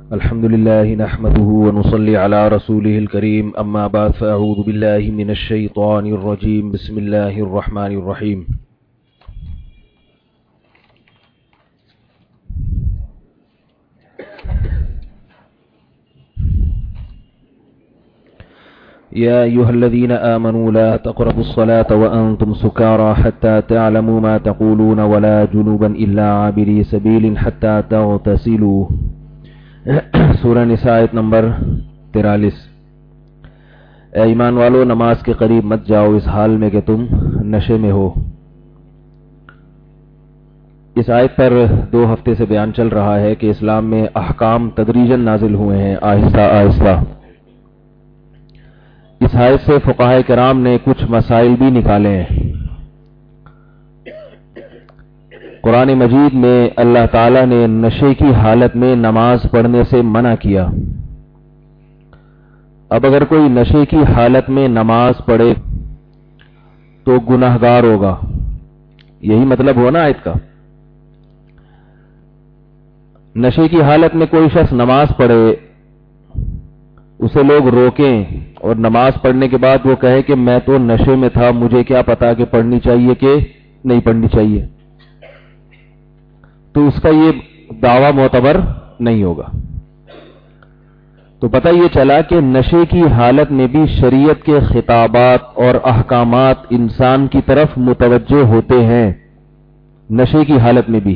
الحمد لله نحمده ونصلي على رسوله الكريم أما بعد فأعوذ بالله من الشيطان الرجيم بسم الله الرحمن الرحيم يا أيها الذين آمنوا لا تقربوا الصلاة وأنتم سكارى حتى تعلموا ما تقولون ولا جنوبا إلا عابري سبيل حتى تغتسلوا سورہ نساء آیت نمبر 43۔ اے ایمان والو، نماز کے قریب مت جاؤ اس حال میں کہ تم نشے میں ہو۔ اس آیت پر 2 ہفتے سے بیان چل رہا ہے کہ اسلام میں احکام تدریجاً نازل ہوئے ہیں، آہستہ آہستہ۔ اس آیت سے فقہائے کرام نے کچھ مسائل بھی نکالے ہیں۔ قرآن مجید میں اللہ تعالیٰ نے نشے کی حالت میں نماز پڑھنے سے منع کیا۔ اب اگر کوئی نشے کی حالت میں نماز پڑھے تو گناہگار ہوگا، یہی مطلب ہو نا آیت کا۔ نشے کی حالت میں کوئی شخص نماز پڑھے، اسے لوگ روکیں اور نماز پڑھنے کے بعد وہ کہے کہ میں تو نشے میں تھا، مجھے کیا پتا کہ پڑھنی چاہیے کہ نہیں پڑھنی چاہیے، تو اس کا یہ دعویٰ معتبر نہیں ہوگا۔ تو پتہ یہ چلا کہ نشے کی حالت میں بھی شریعت کے خطابات اور احکامات انسان کی طرف متوجہ ہوتے ہیں، نشے کی حالت میں بھی۔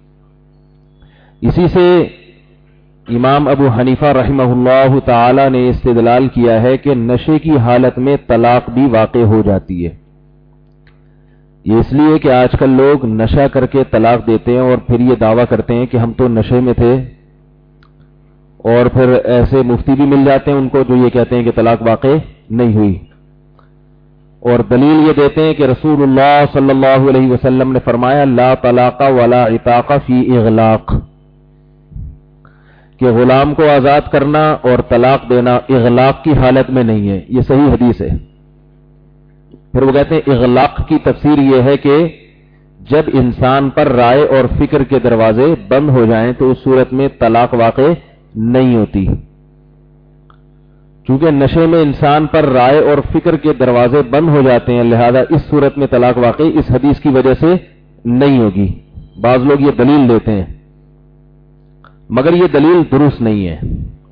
اسی سے امام ابو حنیفہ رحمہ اللہ تعالی نے استدلال کیا ہے کہ نشے کی حالت میں طلاق بھی واقع ہو جاتی ہے۔ یہ اس لیے کہ آج کل لوگ نشہ کر کے طلاق دیتے ہیں اور پھر یہ دعویٰ کرتے ہیں کہ ہم تو نشے میں تھے، اور پھر ایسے مفتی بھی مل جاتے ہیں ان کو جو یہ کہتے ہیں کہ طلاق واقع نہیں ہوئی، اور دلیل یہ دیتے ہیں کہ رسول اللہ صلی اللہ علیہ وسلم نے فرمایا لا طلاق ولا عتاق فی اغلاق، کہ غلام کو آزاد کرنا اور طلاق دینا اغلاق کی حالت میں نہیں ہے۔ یہ صحیح حدیث ہے۔ پھر وہ کہتے ہیں اغلاق کی تفسیر یہ ہے کہ جب انسان پر رائے اور فکر کے دروازے بند ہو جائیں تو اس صورت میں طلاق واقع نہیں ہوتی، چونکہ نشے میں انسان پر رائے اور فکر کے دروازے بند ہو جاتے ہیں، لہذا اس صورت میں طلاق واقع اس حدیث کی وجہ سے نہیں ہوگی۔ بعض لوگ یہ دلیل دیتے ہیں، مگر یہ دلیل درست نہیں ہے،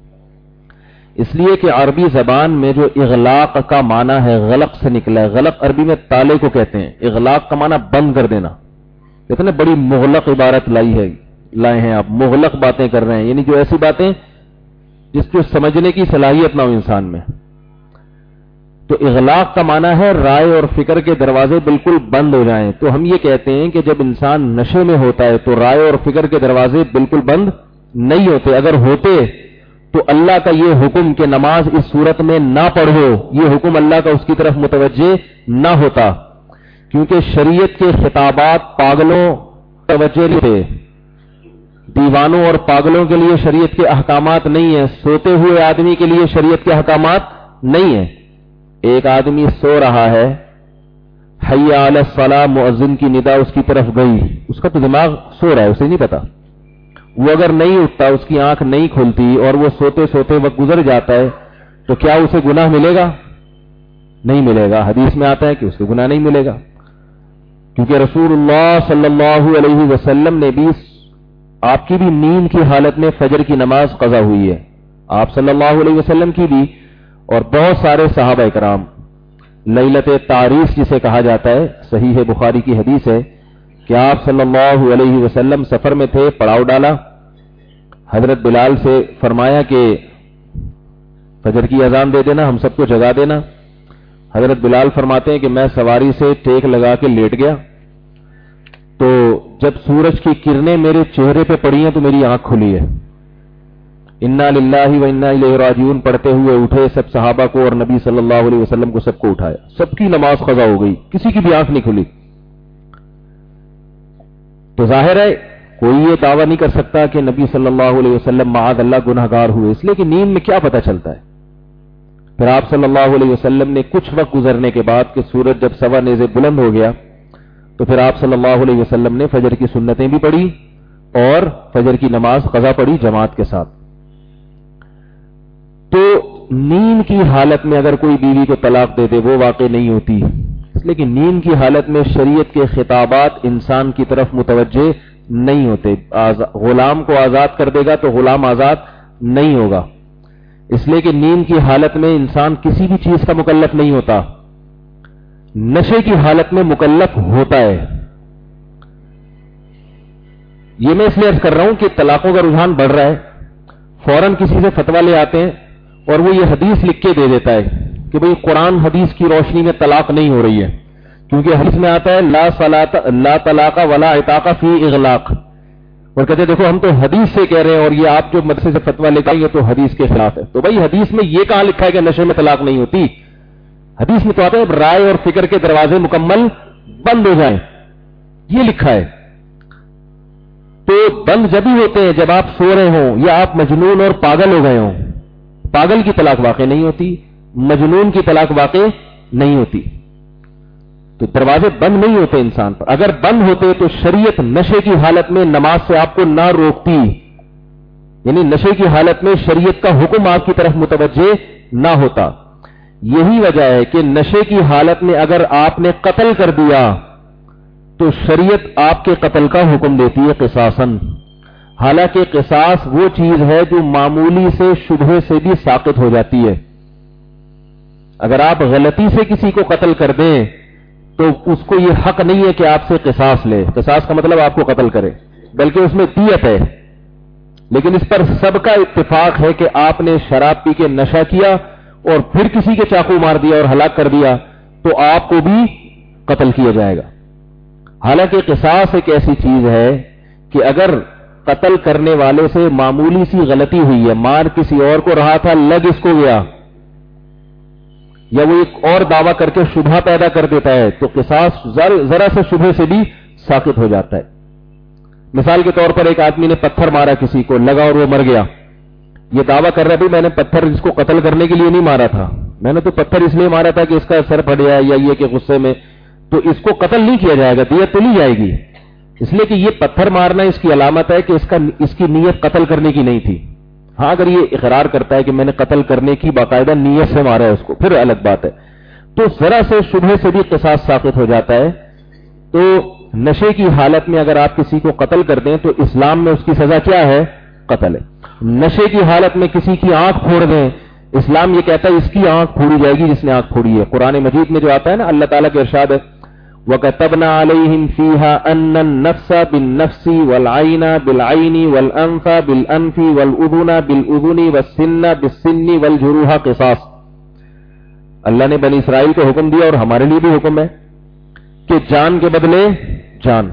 اس لیے کہ عربی زبان میں جو اغلاق کا معنی ہے غلق سے نکلا ہے۔ غلق عربی میں تالے کو کہتے ہیں، اغلاق کا معنی بند کر دینا۔ اتنے بڑی مغلق عبارت لائے ہیں آپ، مغلق باتیں کر رہے ہیں، یعنی جو ایسی باتیں جس کو سمجھنے کی صلاحیت نہ ہو انسان میں۔ تو اغلاق کا معنی ہے رائے اور فکر کے دروازے بالکل بند ہو جائیں۔ تو ہم یہ کہتے ہیں کہ جب انسان نشے میں ہوتا ہے تو رائے اور فکر کے دروازے بالکل بند نہیں ہوتے، اگر ہوتے تو اللہ کا یہ حکم کہ نماز اس صورت میں نہ پڑھو، یہ حکم اللہ کا اس کی طرف متوجہ نہ ہوتا، کیونکہ شریعت کے خطابات پاگلوں توجہ نہیں تھے۔ دیوانوں اور پاگلوں کے لیے شریعت کے احکامات نہیں ہیں، سوتے ہوئے آدمی کے لیے شریعت کے احکامات نہیں ہیں۔ ایک آدمی سو رہا ہے، حی علی الصلاۃ مؤذن کی ندا اس کی طرف گئی، اس کا تو دماغ سو رہا ہے، اسے نہیں پتا، وہ اگر نہیں اٹھتا، اس کی آنکھ نہیں کھلتی اور وہ سوتے سوتے وقت گزر جاتا ہے تو کیا اسے گناہ ملے گا؟ نہیں ملے گا۔ حدیث میں آتا ہے کہ اسے گناہ نہیں ملے گا، کیونکہ رسول اللہ صلی اللہ علیہ وسلم نے بھی، آپ کی بھی نیند کی حالت میں فجر کی نماز قضا ہوئی ہے، آپ صلی اللہ علیہ وسلم کی بھی، اور بہت سارے صحابہ کرام۔ لیلۃ تعریس جسے کہا جاتا ہے، صحیح بخاری کی حدیث ہے کہ آپ صلی اللہ علیہ وسلم سفر میں تھے، پڑاؤ ڈالا، حضرت بلال سے فرمایا کہ فجر کی اذان دے دینا، ہم سب کو جگا دینا۔ حضرت بلال فرماتے ہیں کہ میں سواری سے ٹیک لگا کے لیٹ گیا، تو جب سورج کی کرنیں میرے چہرے پہ پڑی ہیں تو میری آنکھ کھلی ہے۔ انا للہ و انا الیہ راجعون پڑھتے ہوئے اٹھے، سب صحابہ کو اور نبی صلی اللہ علیہ وسلم کو سب کو اٹھایا، سب کی نماز قضا ہو گئی، کسی کی بھی آنکھ نہیں کھلی۔ تو ظاہر ہے کوئی یہ دعویٰ نہیں کر سکتا کہ نبی صلی اللہ علیہ وسلم معاذ اللہ گناہگار ہوئے، اس لیے کہ نیند میں کیا پتہ چلتا ہے۔ پھر آپ صلی اللہ علیہ وسلم نے کچھ وقت گزرنے کے بعد کہ سورج جب سوا نیزے بلند ہو گیا تو پھر آپ صلی اللہ علیہ وسلم نے فجر کی سنتیں بھی پڑھی اور فجر کی نماز قضا پڑھی جماعت کے ساتھ۔ تو نیند کی حالت میں اگر کوئی بیوی کو طلاق دے دے وہ واقع نہیں ہوتی، اس لیے کہ نیند کی حالت میں شریعت کے خطابات انسان کی طرف متوجہ نہیں ہوتے. غلام کو آزاد کر دے گا تو غلام آزاد نہیں ہوگا، اس لیے کہ نیند کی حالت میں انسان کسی بھی چیز کا مکلف نہیں ہوتا، نشے کی حالت میں مکلف ہوتا ہے. یہ میں اس لیے عرض کر رہا ہوں کہ طلاقوں کا رجحان بڑھ رہا ہے، فوراً کسی سے فتویٰ لے آتے ہیں اور وہ یہ حدیث لکھ کے دے دیتا ہے کہ بھئی قرآن حدیث کی روشنی میں طلاق نہیں ہو رہی ہے، کیونکہ حدیث میں آتا ہے لا طلاق ولا عتاق فی اغلاق، اور کہتے ہیں دیکھو ہم تو حدیث سے کہہ رہے ہیں اور یہ آپ جو مدرسے سے فتویٰ لے کے آئیں گے تو حدیث کے خلاف ہے. تو بھائی حدیث میں یہ کہاں لکھا ہے کہ نشے میں طلاق نہیں ہوتی؟ حدیث میں تو آتا ہے رائے اور فکر کے دروازے مکمل بند ہو جائیں، یہ لکھا ہے. تو بند جب ہی ہوتے ہیں جب آپ سو رہے ہوں یا آپ مجنون اور پاگل ہو گئے ہوں. پاگل کی طلاق واقع نہیں ہوتی، مجنون کی طلاق واقع نہیں ہوتی. تو دروازے بند نہیں ہوتے انسان پر. اگر بند ہوتے تو شریعت نشے کی حالت میں نماز سے آپ کو نہ روکتی، یعنی نشے کی حالت میں شریعت کا حکم آپ کی طرف متوجہ نہ ہوتا. یہی وجہ ہے کہ نشے کی حالت میں اگر آپ نے قتل کر دیا تو شریعت آپ کے قتل کا حکم دیتی ہے قصاصاً. حالانکہ قصاص وہ چیز ہے جو معمولی سے شبہے سے بھی ساقط ہو جاتی ہے. اگر آپ غلطی سے کسی کو قتل کر دیں تو اس کو یہ حق نہیں ہے کہ آپ سے قصاص لے. قصاص کا مطلب آپ کو قتل کرے، بلکہ اس میں دیت ہے. لیکن اس پر سب کا اتفاق ہے کہ آپ نے شراب پی کے نشہ کیا اور پھر کسی کے چاقو مار دیا اور ہلاک کر دیا تو آپ کو بھی قتل کیا جائے گا. حالانکہ قصاص ایک ایسی چیز ہے کہ اگر قتل کرنے والے سے معمولی سی غلطی ہوئی ہے، مار کسی اور کو رہا تھا لگ اس کو گیا، یا وہ ایک اور دعویٰ کر کے شبہ پیدا کر دیتا ہے تو قصاص ذرا سے شبہ سے بھی ساقط ہو جاتا ہے. مثال کے طور پر ایک آدمی نے پتھر مارا کسی کو، لگا اور وہ مر گیا. یہ دعویٰ کر رہا ہے میں نے پتھر اس کو قتل کرنے کے لیے نہیں مارا تھا، میں نے تو پتھر اس لیے مارا تھا کہ اس کا سر پھٹ جائے یا یہ کہ غصے میں، تو اس کو قتل نہیں کیا جائے گا، دیت تو لی جائے گی. اس لیے کہ یہ پتھر مارنا اس کی علامت ہے کہ اس کی نیت قتل کرنے کی نہیں تھی. ہاں اگر یہ اقرار کرتا ہے کہ میں نے قتل کرنے کی باقاعدہ نیت سے مارا ہے اس کو، پھر الگ بات ہے. تو ذرا سے شبہ سے بھی قصاص ساقط ہو جاتا ہے. تو نشے کی حالت میں اگر آپ کسی کو قتل کر دیں تو اسلام میں اس کی سزا کیا ہے؟ قتل ہے. نشے کی حالت میں کسی کی آنکھ پھوڑ دیں، اسلام یہ کہتا ہے اس کی آنکھ پھوڑی جائے گی جس نے آنکھ پھوڑی ہے. قرآن مجید میں جو آتا ہے نا، اللہ تعالیٰ کے ارشاد ہے وَكَتَبْنَا عَلَيْهِمْ فِيهَا أَنَّ النَّفْسَ بِالنَّفْسِ وَالْعَيْنَ بِالْعَيْنِ وَالْأَنْفَ بِالْأَنْفِ وَالْأُذُنَ بِالْأُذُنِ وَالسِّنَّ بِالسِّنِّ وَالْجُرُوحَ قِصَاص. اللہ نے بنی اسرائیل کو حکم دیا اور ہمارے لیے بھی حکم ہے کہ جان کے بدلے جان،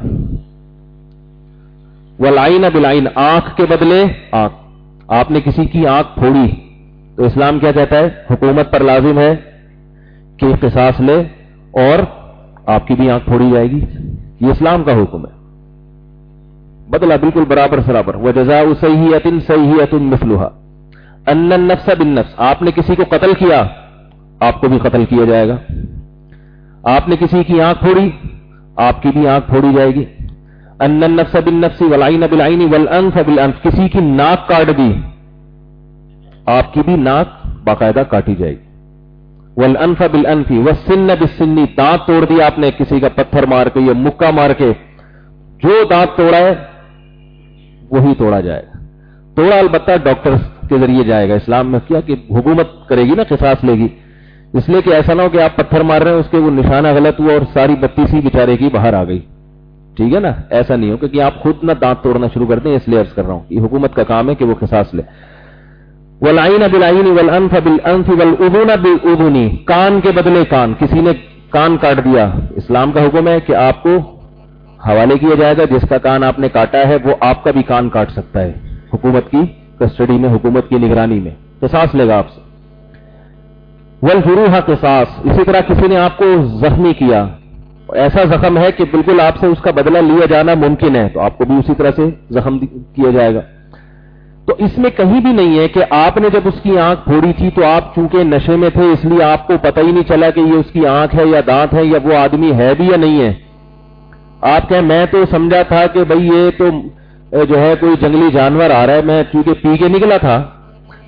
والعین بالعین، آنکھ کے بدلے آنکھ. آپ نے کسی کی آنکھ پھوڑی تو اسلام کیا کہتا ہے؟ حکومت پر لازم ہے کہ قصاص لے اور آپ کی بھی آنکھ پھوڑی جائے گی. یہ اسلام کا حکم ہے، بدلہ بالکل برابر سرابر. وجزاء سیئۃ سیئۃ مثلھا ان النفس بالنفس. آپ نے کسی کو قتل کیا آپ کو بھی قتل کیا جائے گا. آپ نے کسی کی آنکھ پھوڑی آپ کی بھی آنکھ پھوڑی جائے گی. ان النفس بالنفس والعین بالعین والانف بالانف. کسی کی ناک کاٹ دی آپ کی بھی ناک باقاعدہ کاٹی جائے گی. والانف بالانف والسن بالسن. دانت توڑ دیا آپ نے کسی کا پتھر مار کے یا مکہ مار کے، جو دانت توڑا ہے وہی توڑا جائے گا. توڑا البتہ ڈاکٹر کے ذریعے جائے گا. اسلام میں کیا کہ حکومت کرے گی نا، قصاص لے گی. اس لیے کہ ایسا نہ ہو کہ آپ پتھر مار رہے ہیں اس کے وہ نشانہ غلط ہوا اور ساری بتی سی بیچارے کی باہر آ گئی. ٹھیک ہے نا، ایسا نہیں ہو کہ آپ خود نہ دانت توڑنا شروع کر دیں. اس لیے عرض کر رہا ہوں یہ حکومت کا کام ہے کہ وہ قصاص لے. والعین بالعین والانف بالانف والاذن بالاذن. کان کے بدلے کان، کسی نے کان کاٹ دیا، اسلام کا حکم ہے کہ آپ کو حوالے کیا جائے گا. جس کا کان آپ نے کاٹا ہے وہ آپ کا بھی کان کاٹ سکتا ہے، حکومت کی کسٹڈی میں، حکومت کی نگرانی میں قصاص لے گا آپ سے. والجروح قصاص. اسی طرح کسی نے آپ کو زخمی کیا، ایسا زخم ہے کہ بالکل آپ سے اس کا بدلہ لیا جانا ممکن ہے، تو آپ کو بھی اسی طرح سے زخم کیا جائے گا. تو اس میں کہیں بھی نہیں ہے کہ آپ نے جب اس کی آنکھ پھوڑی تھی تو آپ چونکہ نشے میں تھے اس لیے آپ کو پتہ ہی نہیں چلا کہ یہ اس کی آنکھ ہے یا دانت ہے یا وہ آدمی ہے بھی یا نہیں ہے. آپ کہیں میں تو سمجھا تھا کہ بھئی یہ تو جو ہے کوئی جنگلی جانور آ رہا ہے، میں چونکہ پی کے نکلا تھا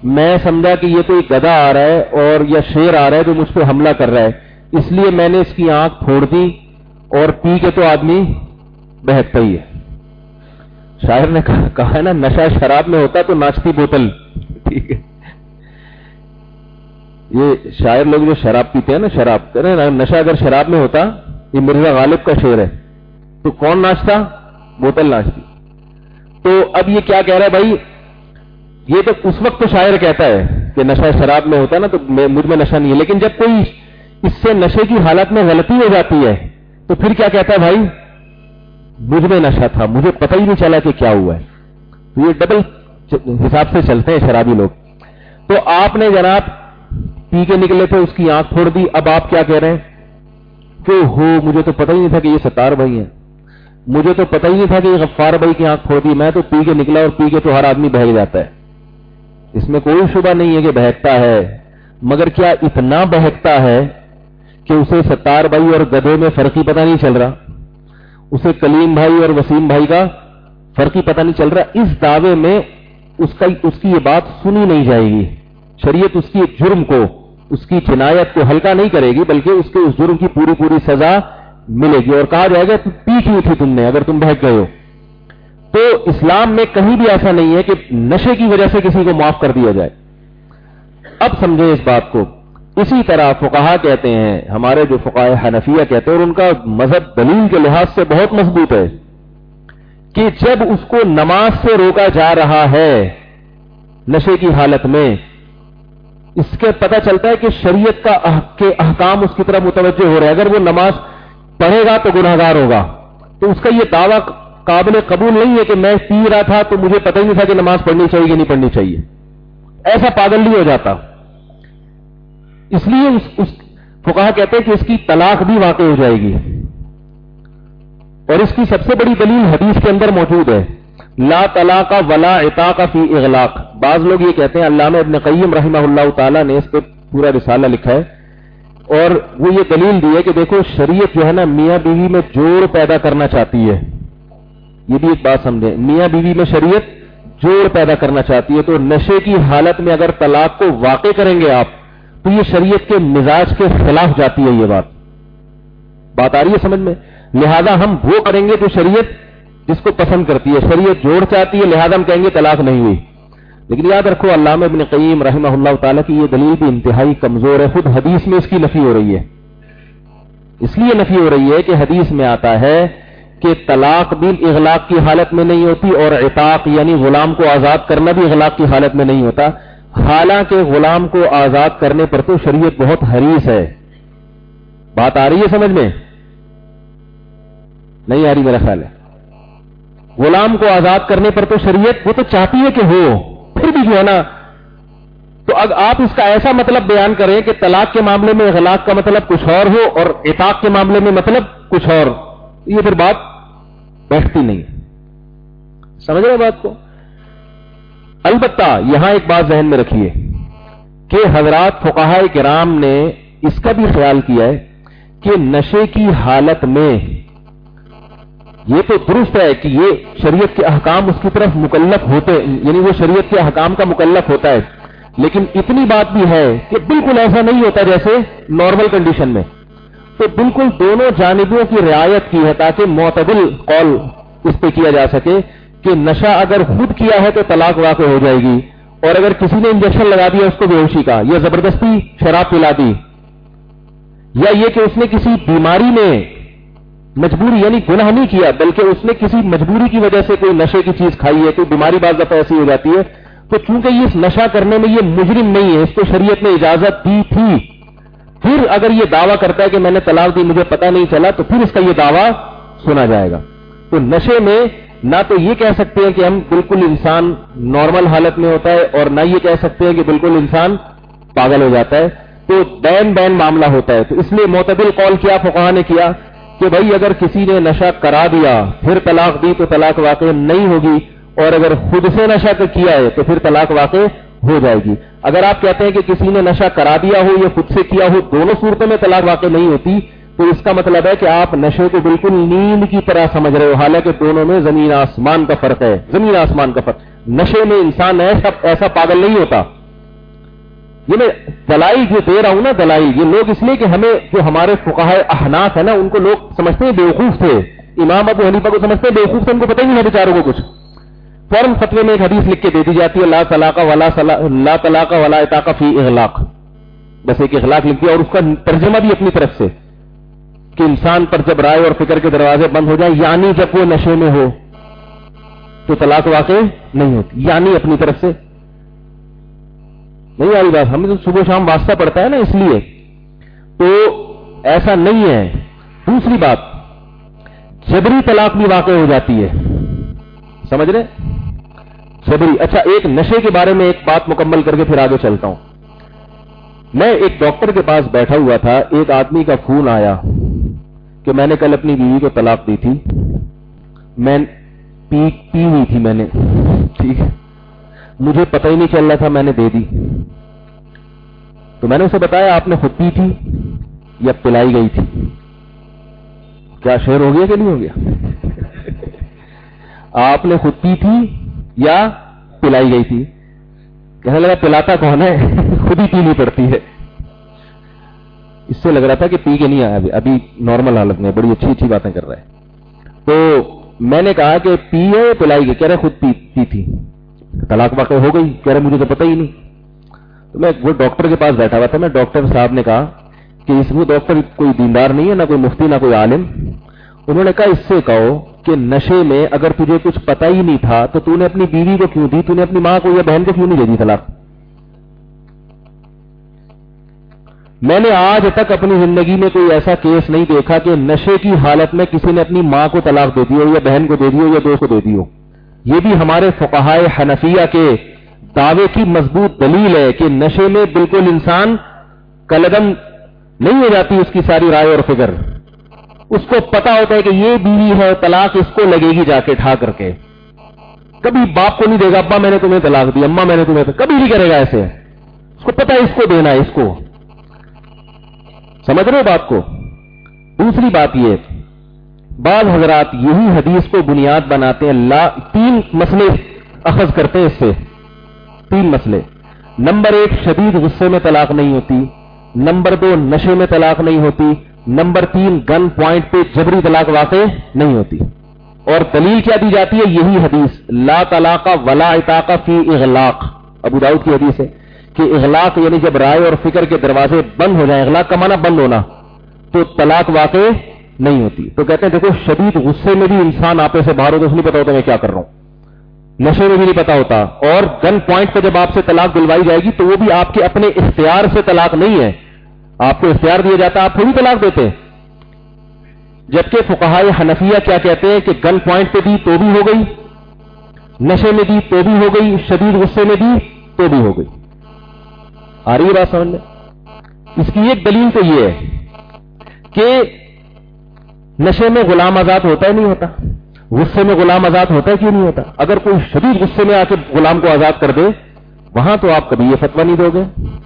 میں سمجھا کہ یہ کوئی گدھا آ رہا ہے اور یا شیر آ رہا ہے جو مجھ پہ حملہ کر رہا ہے, اس لیے میں نے اس کی آنکھ پھوڑ دی, اور پی کے تو آدمی بہکتا ہی ہے. شاعر نے کہا ہے نا, نشہ شراب میں ہوتا تو ناچتی بوتل. ٹھیک ہے, یہ شاعر لوگ جو شراب پیتے ہیں نا, شراب کہہ رہے ہیں نشہ اگر شراب میں ہوتا, یہ مرزا غالب کا شعر ہے, تو کون ناچتا؟ بوتل ناچتی. تو اب یہ کیا کہہ رہا ہے بھائی, یہ تو اس وقت تو شاعر کہتا ہے کہ نشہ شراب میں ہوتا نا تو مجھ میں نشہ نہیں ہے, لیکن جب کوئی اس سے نشے کی حالت میں غلطی ہو جاتی ہے تو پھر کیا کہتا ہے بھائی, مجھ میں نشہ تھا, مجھے پتہ ہی نہیں چلا کہ کیا ہوا ہے. تو یہ ڈبل حساب سے چلتے ہیں شرابی لوگ. تو آپ نے جناب پی کے نکلے تھے, اس کی آنکھ پھوڑ دی. اب آپ کیا کہہ رہے ہیں کہ مجھے تو پتہ ہی نہیں تھا کہ یہ ستار بھائی ہیں, مجھے تو پتہ ہی نہیں تھا کہ یہ غفار بھائی کی آنکھ پھوڑ دی, میں تو پی کے نکلا, اور پی کے تو ہر آدمی بہک جاتا ہے. اس میں کوئی شبہ نہیں ہے کہ بہکتا ہے, مگر کیا اتنا بہکتا ہے کہ اسے ستار بھائی اور گدھے میں فرق ہی پتہ نہیں چل رہا, اسے کلیم بھائی اور وسیم بھائی کا فرق ہی پتہ نہیں چل رہا. اس دعوے میں اس کی یہ بات سنی نہیں جائے گی. شریعت اس کی جرم کو, اس کی جنایت کو ہلکا نہیں کرے گی, بلکہ اس کے اس جرم کی پوری سزا ملے گی, اور کہا جائے گا پی کیوں تھی تم نے اگر تم بہک گئے ہو. تو اسلام میں کہیں بھی ایسا نہیں ہے کہ نشے کی وجہ سے کسی کو معاف کر دیا جائے. اب سمجھیں اس بات کو. اسی طرح فقہا کہتے ہیں, ہمارے جو فقہائے حنفیہ کہتے ہیں, اور ان کا مذہب دلیل کے لحاظ سے بہت مضبوط ہے, کہ جب اس کو نماز سے روکا جا رہا ہے نشے کی حالت میں, اس کے پتہ چلتا ہے کہ شریعت کے احکام اس کی طرف متوجہ ہو رہے ہیں. اگر وہ نماز پڑھے گا تو گناہگار ہوگا, تو اس کا یہ دعویٰ قابل قبول نہیں ہے کہ میں پی رہا تھا تو مجھے پتہ ہی نہیں تھا کہ نماز پڑھنی چاہیے کہ نہیں پڑھنی چاہیے. ایسا پاگل نہیں ہو جاتا. اس لیے اس فقہا کہتے ہیں کہ اس کی طلاق بھی واقع ہو جائے گی, اور اس کی سب سے بڑی دلیل حدیث کے اندر موجود ہے, لا طلاق ولا عتاق فی اغلاق. بعض لوگ یہ کہتے ہیں, علامہ ابن قیم رحمہ اللہ تعالی نے اس پہ پورا رسالہ لکھا ہے, اور وہ یہ دلیل دی ہے کہ دیکھو شریعت جو ہے نا میاں بیوی میں جوڑ پیدا کرنا چاہتی ہے. یہ بھی ایک بات سمجھیں, میاں بیوی میں شریعت جوڑ پیدا کرنا چاہتی ہے. تو نشے کی حالت میں اگر طلاق کو واقع کریں گے آپ, تو یہ شریعت کے مزاج کے خلاف جاتی ہے. یہ بات آ رہی ہے سمجھ میں؟ لہذا ہم وہ کریں گے جو شریعت جس کو پسند کرتی ہے. شریعت جوڑ چاہتی ہے, لہذا ہم کہیں گے طلاق نہیں ہوئی. لیکن یاد رکھو, علامہ ابن قیم رحمہ اللہ تعالیٰ کی یہ دلیل بھی انتہائی کمزور ہے. خود حدیث میں اس کی نفی ہو رہی ہے. اس لیے نفی ہو رہی ہے کہ حدیث میں آتا ہے کہ طلاق بھی اغلاق کی حالت میں نہیں ہوتی, اور عتاق یعنی غلام کو آزاد کرنا بھی اغلاق کی حالت میں نہیں ہوتا. حالانکہ غلام کو آزاد کرنے پر تو شریعت بہت حریص ہے. بات آ رہی ہے سمجھ میں؟ نہیں آ رہی میرا خیال ہے. غلام کو آزاد کرنے پر تو شریعت وہ تو چاہتی ہے کہ ہو, پھر بھی جو ہے نا, تو اب آپ اس کا ایسا مطلب بیان کریں کہ طلاق کے معاملے میں اغلاق کا مطلب کچھ اور ہو اور عتاق کے معاملے میں مطلب کچھ اور, یہ پھر بات بیٹھتی نہیں. سمجھ رہے بات کو؟ البتہ یہاں ایک بات ذہن میں رکھیے کہ حضرات فقہاء کرام نے اس کا بھی خیال کیا ہے کہ نشے کی حالت میں یہ تو درست ہے کہ یہ شریعت کے احکام اس کی طرف مکلف ہوتے, یعنی وہ شریعت کے احکام کا مکلف ہوتا ہے, لیکن اتنی بات بھی ہے کہ بالکل ایسا نہیں ہوتا جیسے نارمل کنڈیشن میں. تو بالکل دونوں جانبوں کی رعایت کی ہے تاکہ معتدل قول اس پہ کیا جا سکے کہ نشہ اگر خود کیا ہے تو طلاق واقع ہو جائے گی, اور اگر کسی نے انجیکشن لگا دیا اس کو بے ہوشی کا, یا زبردستی شراب پلا دی, یا یہ کہ اس نے کسی بیماری میں مجبوری یعنی گناہ نہیں کیا بلکہ اس نے کسی مجبوری کی وجہ سے کوئی نشے کی چیز کھائی ہے, کوئی بیماری بعض دفعہ ایسی ہو جاتی ہے, تو چونکہ یہ اس نشہ کرنے میں یہ مجرم نہیں ہے, اس کو شریعت نے اجازت دی تھی, پھر اگر یہ دعویٰ کرتا ہے کہ میں نے طلاق دی مجھے پتہ نہیں چلا, تو پھر اس کا یہ دعویٰ سنا جائے گا. تو نشے میں نہ تو یہ کہہ سکتے ہیں کہ ہم بالکل انسان نارمل حالت میں ہوتا ہے, اور نہ یہ کہہ سکتے ہیں کہ بالکل انسان پاگل ہو جاتا ہے, تو بین معاملہ ہوتا ہے. تو اس لیے معتدل قول کیا فقہا نے کیا کہ بھائی اگر کسی نے نشہ کرا دیا پھر طلاق دی تو طلاق واقع نہیں ہوگی, اور اگر خود سے نشہ کیا ہے تو پھر طلاق واقع ہو جائے گی. اگر آپ کہتے ہیں کہ کسی نے نشہ کرا دیا ہو یا خود سے کیا ہو, دونوں صورتوں میں طلاق واقع نہیں ہوتی, تو اس کا مطلب ہے کہ آپ نشے کو بالکل نیند کی طرح سمجھ رہے ہو, حالانکہ دونوں میں زمین آسمان کا فرق ہے. زمین آسمان کا فرق. نشے میں انسان ایسا پاگل نہیں ہوتا یہ میں دلائل جو دے رہا ہوں نا، دلائل یہ لوگ اس لیے کہ ہمیں جو ہمارے فقہاء احناف ہے نا ان کو لوگ سمجھتے ہیں بیوقوف تھے، امام ابو حنیفہ کو سمجھتے ہیں بیوقوف تھے، ان کو پتہ ہی نہیں ہے بیچاروں کو کچھ. فوراً فتوے میں ایک حدیث لکھ کے دے دی جاتی ہے لا طلاق ولا عتاق فی اغلاق، بس ایک اغلاق لکھ دیا اور اس کا ترجمہ بھی اپنی طرف سے کہ انسان پر جب رائے اور فکر کے دروازے بند ہو جائیں، یعنی جب وہ نشے میں ہو تو طلاق واقع نہیں ہوتی، یعنی اپنی طرف سے. نہیں آ رہی بات؟ ہمیں تو صبح شام واسطہ پڑتا ہے نا، اس لیے تو ایسا نہیں ہے. دوسری بات، جبری طلاق بھی واقع ہو جاتی ہے، سمجھ رہے؟ جبری. اچھا ایک نشے کے بارے میں ایک بات مکمل کر کے پھر آگے چلتا ہوں. میں ایک ڈاکٹر کے پاس بیٹھا ہوا تھا، ایک آدمی کا فون آیا کہ میں نے کل اپنی بیوی کو طلاق دی تھی، میں پی ہوئی تھی میں نے، ٹھیک ہے، مجھے پتہ ہی نہیں چل رہا تھا، میں نے دے دی. تو میں نے اسے بتایا آپ نے خود پی تھی یا پلائی گئی تھی؟ کیا شعر ہو گیا کہ نہیں ہو گیا؟ آپ نے خود پی تھی یا پلائی گئی تھی؟ کہنے لگا پلاتا کون ہے، خود ہی پینی پڑتی ہے. اس سے لگ رہا تھا کہ پی کے نہیں آیا، ابھی نارمل حالت میں بڑی اچھی اچھی باتیں کر رہا ہے. تو میں نے کہا کہ پی ہے پلائی گئی؟ کہہ رہے خود پی تھی. طلاق واقع ہو گئی؟ کہہ رہے مجھے تو پتہ ہی نہیں. تو میں وہ ڈاکٹر کے پاس بیٹھا ہوا تھا، میں ڈاکٹر صاحب نے کہا کہ اس وہ ڈاکٹر کوئی دیندار نہیں ہے، نہ کوئی مفتی نہ کوئی عالم. انہوں نے کہا اس سے کہو کہ نشے میں اگر تجھے کچھ پتہ ہی نہیں تھا تو تو نے اپنی بیوی کو کیوں دی؟ تو نے اپنی ماں کو یا بہن کو کیوں نہیں دے دی طلاق؟ میں نے آج تک اپنی زندگی میں کوئی ایسا کیس نہیں دیکھا کہ نشے کی حالت میں کسی نے اپنی ماں کو طلاق دے دی ہو یا بہن کو دے دی ہو یا دوست کو دے دی ہو. یہ بھی ہمارے فقہاء حنفیہ کے دعوے کی مضبوط دلیل ہے کہ نشے میں بالکل انسان کلگم نہیں ہو جاتی اس کی ساری رائے اور فکر. اس کو پتا ہوتا ہے کہ یہ بیوی ہے، طلاق اس کو لگے گی جا کے ٹھا کر کے. کبھی باپ کو نہیں دے گا ابا میں نے تمہیں طلاق دی، اماں میں نے تمہیں، کبھی نہیں کرے گا ایسے. اس کو پتا ہے اس کو دینا ہے، اس کو. سمجھ رہے ہو بات کو؟ دوسری بات یہ، بعض حضرات یہی حدیث کو بنیاد بناتے ہیں، تین مسئلے اخذ کرتے ہیں اس سے. تین مسئلے. نمبر ایک، شدید غصے میں طلاق نہیں ہوتی. نمبر دو، نشے میں طلاق نہیں ہوتی. نمبر تین، گن پوائنٹ پہ جبری طلاق واقع نہیں ہوتی. اور دلیل کیا دی جاتی ہے؟ یہی حدیث لا طلاق ولا عتاق فی اغلاق، ابو داؤد کی حدیث ہے کہ اغلاق یعنی جب رائے اور فکر کے دروازے بند ہو جائیں، اغلاق کا معنی بند ہونا، تو طلاق واقع نہیں ہوتی. تو کہتے ہیں دیکھو شدید غصے میں بھی انسان آپے سے باہر ہو تو اس نہیں پتا ہوتا میں کیا کر رہا ہوں، نشے میں بھی نہیں پتا ہوتا. اور گن پوائنٹ پہ جب آپ سے طلاق دلوائی جائے گی تو وہ بھی آپ کے اپنے اختیار سے طلاق نہیں ہے، آپ کو اختیار دیا جاتا، آپ تھوڑی طلاق دیتے. جبکہ فقہاء حنفیہ کیا کہتے ہیں کہ گن پوائنٹ پہ دی تو بھی ہو گئی، نشے میں دی تو بھی ہو گئی، شدید غصے میں دی تو بھی ہو گئی. آ رہی ہے بات سمجھ میں؟ اس کی ایک دلیل تو یہ ہے کہ نشے میں غلام آزاد ہوتا ہے نہیں ہوتا، غصے میں غلام آزاد ہوتا ہے کیوں نہیں ہوتا؟ اگر کوئی شدید غصے میں آ کے غلام کو آزاد کر دے، وہاں تو آپ کبھی یہ فتویٰ نہیں دو گے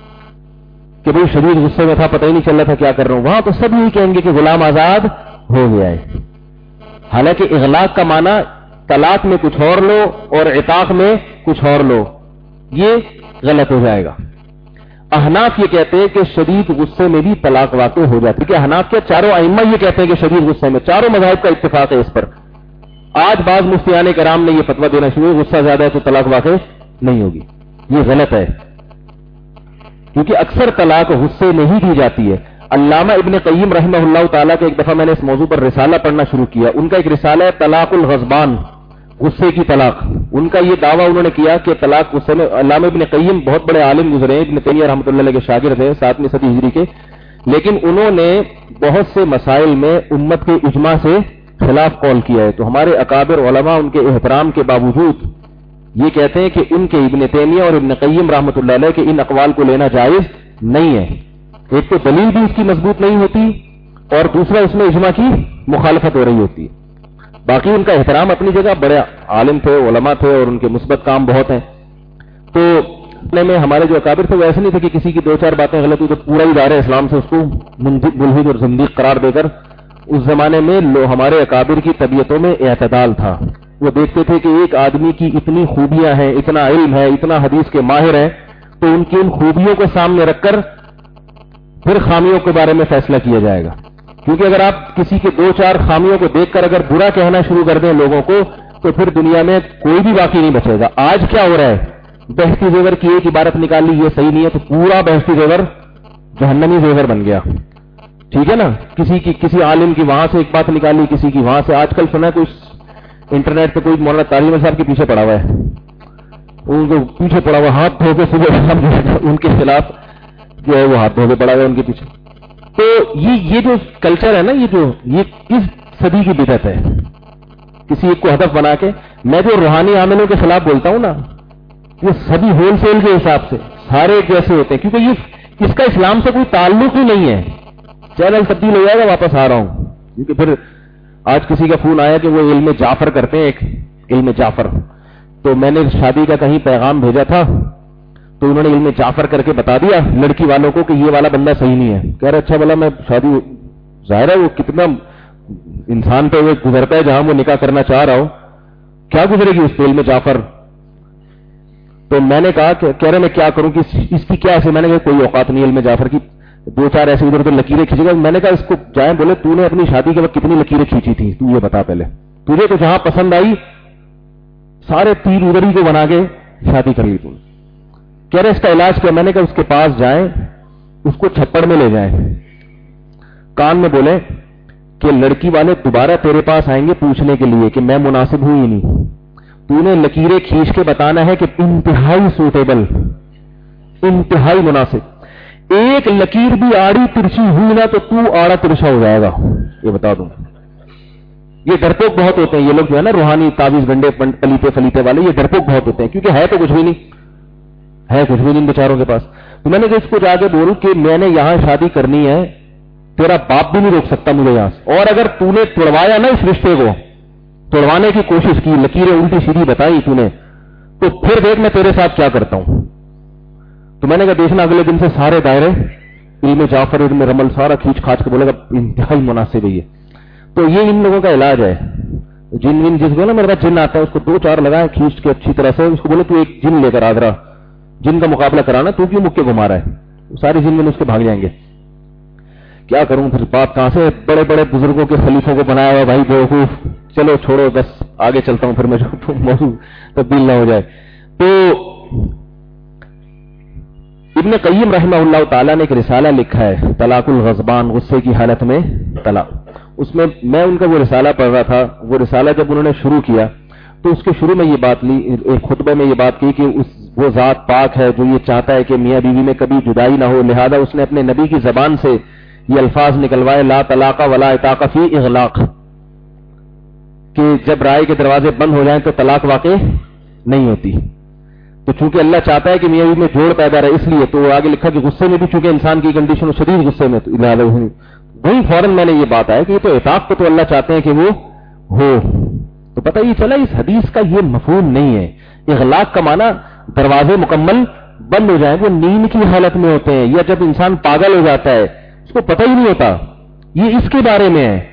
کہ بھئی شدید غصے میں تھا پتہ ہی نہیں چل رہا تھا کیا کر رہا ہوں. وہاں تو سب یہی کہیں گے کہ غلام آزاد ہو گیا ہے. حالانکہ اغلاق کا معنی طلاق میں کچھ اور لو اور عتاق میں کچھ اور لو، یہ غلط ہو جائے گا. احناف یہ کہتے ہیں کہ شدید غصے میں بھی طلاق واقع ہو جاتی ہے. کہ احناف کیا چاروں ائمہ یہ کہتے ہیں کہ شدید غصے میں، چاروں مذاہب کا اتفاق ہے اس پر. آج بعض مفتیان کرام نے یہ فتویٰ دینا شروع، غصہ زیادہ ہے تو طلاق واقع نہیں ہوگی. یہ غلط ہے کیونکہ اکثر طلاق غصے میں ہی دی جاتی ہے. علامہ ابن قیم رحمہ اللہ تعالیٰ کے ایک دفعہ میں نے اس موضوع پر رسالہ پڑھنا شروع کیا. ان کا ایک رسالہ ہے طلاق الغضبان، غصے کی طلاق. ان کا یہ دعویٰ انہوں نے کیا کہ طلاق غصے میں. علامہ ابن قیم بہت بڑے عالم گزرے ہیں، ابن تیمیہ رحمۃ اللہ علیہ کے شاگرد ہیں 7ویں صدی ہجری کے، لیکن انہوں نے بہت سے مسائل میں امت کے اجماع سے خلاف قول کیا ہے. تو ہمارے اکابر علماء ان کے احترام کے باوجود یہ کہتے ہیں کہ ان کے ابن تیمیہ اور ابن قیم رحمۃ اللہ علیہ کے ان اقوال کو لینا جائز نہیں ہے. ایک تو دلیل بھی اس کی مضبوط نہیں ہوتی اور دوسرا اس میں اجماع کی مخالفت ہو رہی ہوتی ہے. باقی ان کا احترام اپنی جگہ، بڑے عالم تھے، علماء تھے اور ان کے مثبت کام بہت ہیں. تو میں ہمارے جو اکابر تھے وہ ایسے نہیں تھے کہ کسی کی دو چار باتیں غلط ہوئی تو پورا ہی دائرہ اسلام سے اس کو ملحد اور زندیق قرار دے کر. اس زمانے میں ہمارے اکابر کی طبیعتوں میں اعتدال تھا. وہ دیکھتے تھے کہ ایک آدمی کی اتنی خوبیاں ہیں، اتنا علم ہے، اتنا حدیث کے ماہر ہیں، تو ان کی ان خوبیوں کو سامنے رکھ کر پھر خامیوں کے بارے میں فیصلہ کیا جائے گا. کیونکہ اگر آپ کسی کے 2-4 خامیوں کو دیکھ کر اگر برا کہنا شروع کر دیں لوگوں کو تو پھر دنیا میں کوئی بھی باقی نہیں بچے گا. آج کیا ہو رہا ہے, بہشتی زیور کی ایک عبارت نکال لی, یہ صحیح نہیں ہے تو پورا بہشتی زیور جہنمی زیور بن گیا. ٹھیک ہے نا, کسی عالم کی وہاں سے ایک بات نکالی, کسی کی وہاں سے. آج کل سنا ہے کوئی انٹرنیٹ پہ کوئی مولانا طارق صاحب کے پیچھے پڑا ہوا ہے, ان کو پیچھے پڑا ہوا, ہاتھ دھو کے صبح ان کے خلاف جو ہے وہ ہاتھ دھو کے پڑا ہوا ہے ان کے پیچھے. تو یہ جو کلچر ہے نا, یہ کس صدی کی بدعت ہے, کسی ایک کو ہدف بنا کے. میں جو روحانی عاملوں کے خلاف بولتا ہوں نا, یہ سبھی ہول سیل کے حساب سے سارے جیسے ہوتے ہیں, کیونکہ یہ اس کا اسلام سے کوئی تعلق ہی نہیں ہے. چینل تبدیل ہو جائے گا, واپس آ رہا ہوں, کیونکہ پھر آج کسی کا فون آیا کہ وہ علم جعفر کرتے ہیں, ایک علم جعفر. تو میں نے شادی کا کہیں پیغام بھیجا تھا تو انہوں نے علم جعفر کر کے بتا دیا لڑکی والوں کو کہ یہ والا بندہ صحیح نہیں ہے. کہہ رہے اچھا بلا میں شادی, ظاہر ہے وہ کتنا انسان پہ وہ گزرتا ہے جہاں وہ نکاح کرنا چاہ رہا ہو, کیا گزرے گی اس پہ علم جعفر. تو میں نے کہا کہ کہہ رہے میں کیا کروں کہ اس کی کیا ایسے. میں نے کہا کوئی اوقات نہیں علم جعفر کی, 2-4 ایسے ادھر ادھر لکیریں کھینچے گا. میں نے کہا اس کو جائیں, بولے تو نے اپنی شادی کے وقت کتنی لکیریں کھینچی تھی, تو یہ بتا پہلے, تجھے تو جہاں پسند آئی سارے تیر ادھر ہی کو بنا کے شادی کر لی تم. کہہ رہے اس کا علاج کیا. میں نے کہا اس کے پاس جائیں, اس کو چھپڑ میں لے جائیں, کان میں بولیں کہ لڑکی والے دوبارہ تیرے پاس آئیں گے پوچھنے کے لیے کہ میں مناسب ہوں ہی نہیں, تو نے لکیریں کھینچ کے بتانا ہے کہ انتہائی سوٹیبل, انتہائی مناسب. ایک لکیر بھی آڑی ترچھی ہوئی نا تو آڑا ترچھا ہو جائے گا, یہ بتا دوں. یہ ڈرپوک بہت ہوتے ہیں یہ لوگ جو ہے نا, روحانی تعویذ گنڈے پلیتے فلیتے والے, یہ ڈرپوک بہت ہوتے ہیں, کیونکہ ہے تو کچھ بھی نہیں, ہے کچھ بھی نہیں بیچاروں کے پاس. تو میں نے کہ اس کو جا کے بولوں کہ میں نے یہاں شادی کرنی ہے, تیرا باپ بھی نہیں روک سکتا مجھے یہاں سے, اور اگر تو نے توڑوایا نا اس رشتے کو, توڑوانے کی کوشش کی, لکیریں الٹی سیدھی بتائی تو نے, تو پھر دیکھ میں تیرے ساتھ کیا کرتا ہوں. تو میں نے کہا دیکھنا اگلے دن سے سارے دائرے علم جعفر علم رمل سارا کھینچ کھاچ کے بولے گا انتہائی مناسب ہے یہ. تو یہ ان لوگوں کا علاج ہے. جن جس کو نا میرے پاس جن آتا ہے اس کو 2-4 لگائیں کھینچ کے اچھی طرح سے, اس کو بولے تو ایک جن لے کر آدرا جن کا مقابلہ کرانا, تو کیوں مکے گھما رہا ہے, سارے جن اس کے بھاگ جائیں گے. کیا کروں پھر, بات کہاں سے, بڑے بڑے بزرگوں کے خلیفوں کو بنایا ہوا بھائی بیوقوف. چلو چھوڑو بس آگے چلتا ہوں پھر میں جو موضوع تبدیل نہ ہو جائے. تو ابن قیم رحمہ اللہ تعالیٰ نے ایک رسالہ لکھا ہے طلاق الغضبان, غصے کی حالت میں طلاق. اس میں ان کا وہ رسالہ پڑھ رہا تھا. وہ رسالہ جب انہوں نے شروع کیا تو اس کے شروع میں یہ بات لی, ایک خطبے میں یہ بات کی کہ وہ ذات پاک ہے جو یہ چاہتا ہے کہ میاں بیوی میں کبھی جدائی نہ ہو, لہذا اس نے اپنے نبی کی زبان سے یہ الفاظ نکلوائے لا طلاق ولا عتاق فی اغلاق, کہ جب رائے کے دروازے بند ہو جائیں تو طلاق واقع نہیں ہوتی. تو چونکہ اللہ چاہتا ہے کہ میاں بیوی میں جوڑ پیدا رہے, اس لیے تو آگے لکھا کہ غصے میں بھی چونکہ انسان کی کنڈیشن شدید غصے میں, وہی فوراً میں نے یہ بات آیا کہ یہ تو عتاق کو تو اللہ چاہتے ہیں کہ وہ ہو. تو پتہ یہ چلا اس حدیث کا یہ مفہوم نہیں ہے. اغلاق کا معنی دروازے مکمل بند ہو جائیں, وہ نیند کی حالت میں ہوتے ہیں, یا جب انسان پاگل ہو جاتا ہے اس کو پتہ ہی نہیں ہوتا. یہ اس کے بارے میں ہے.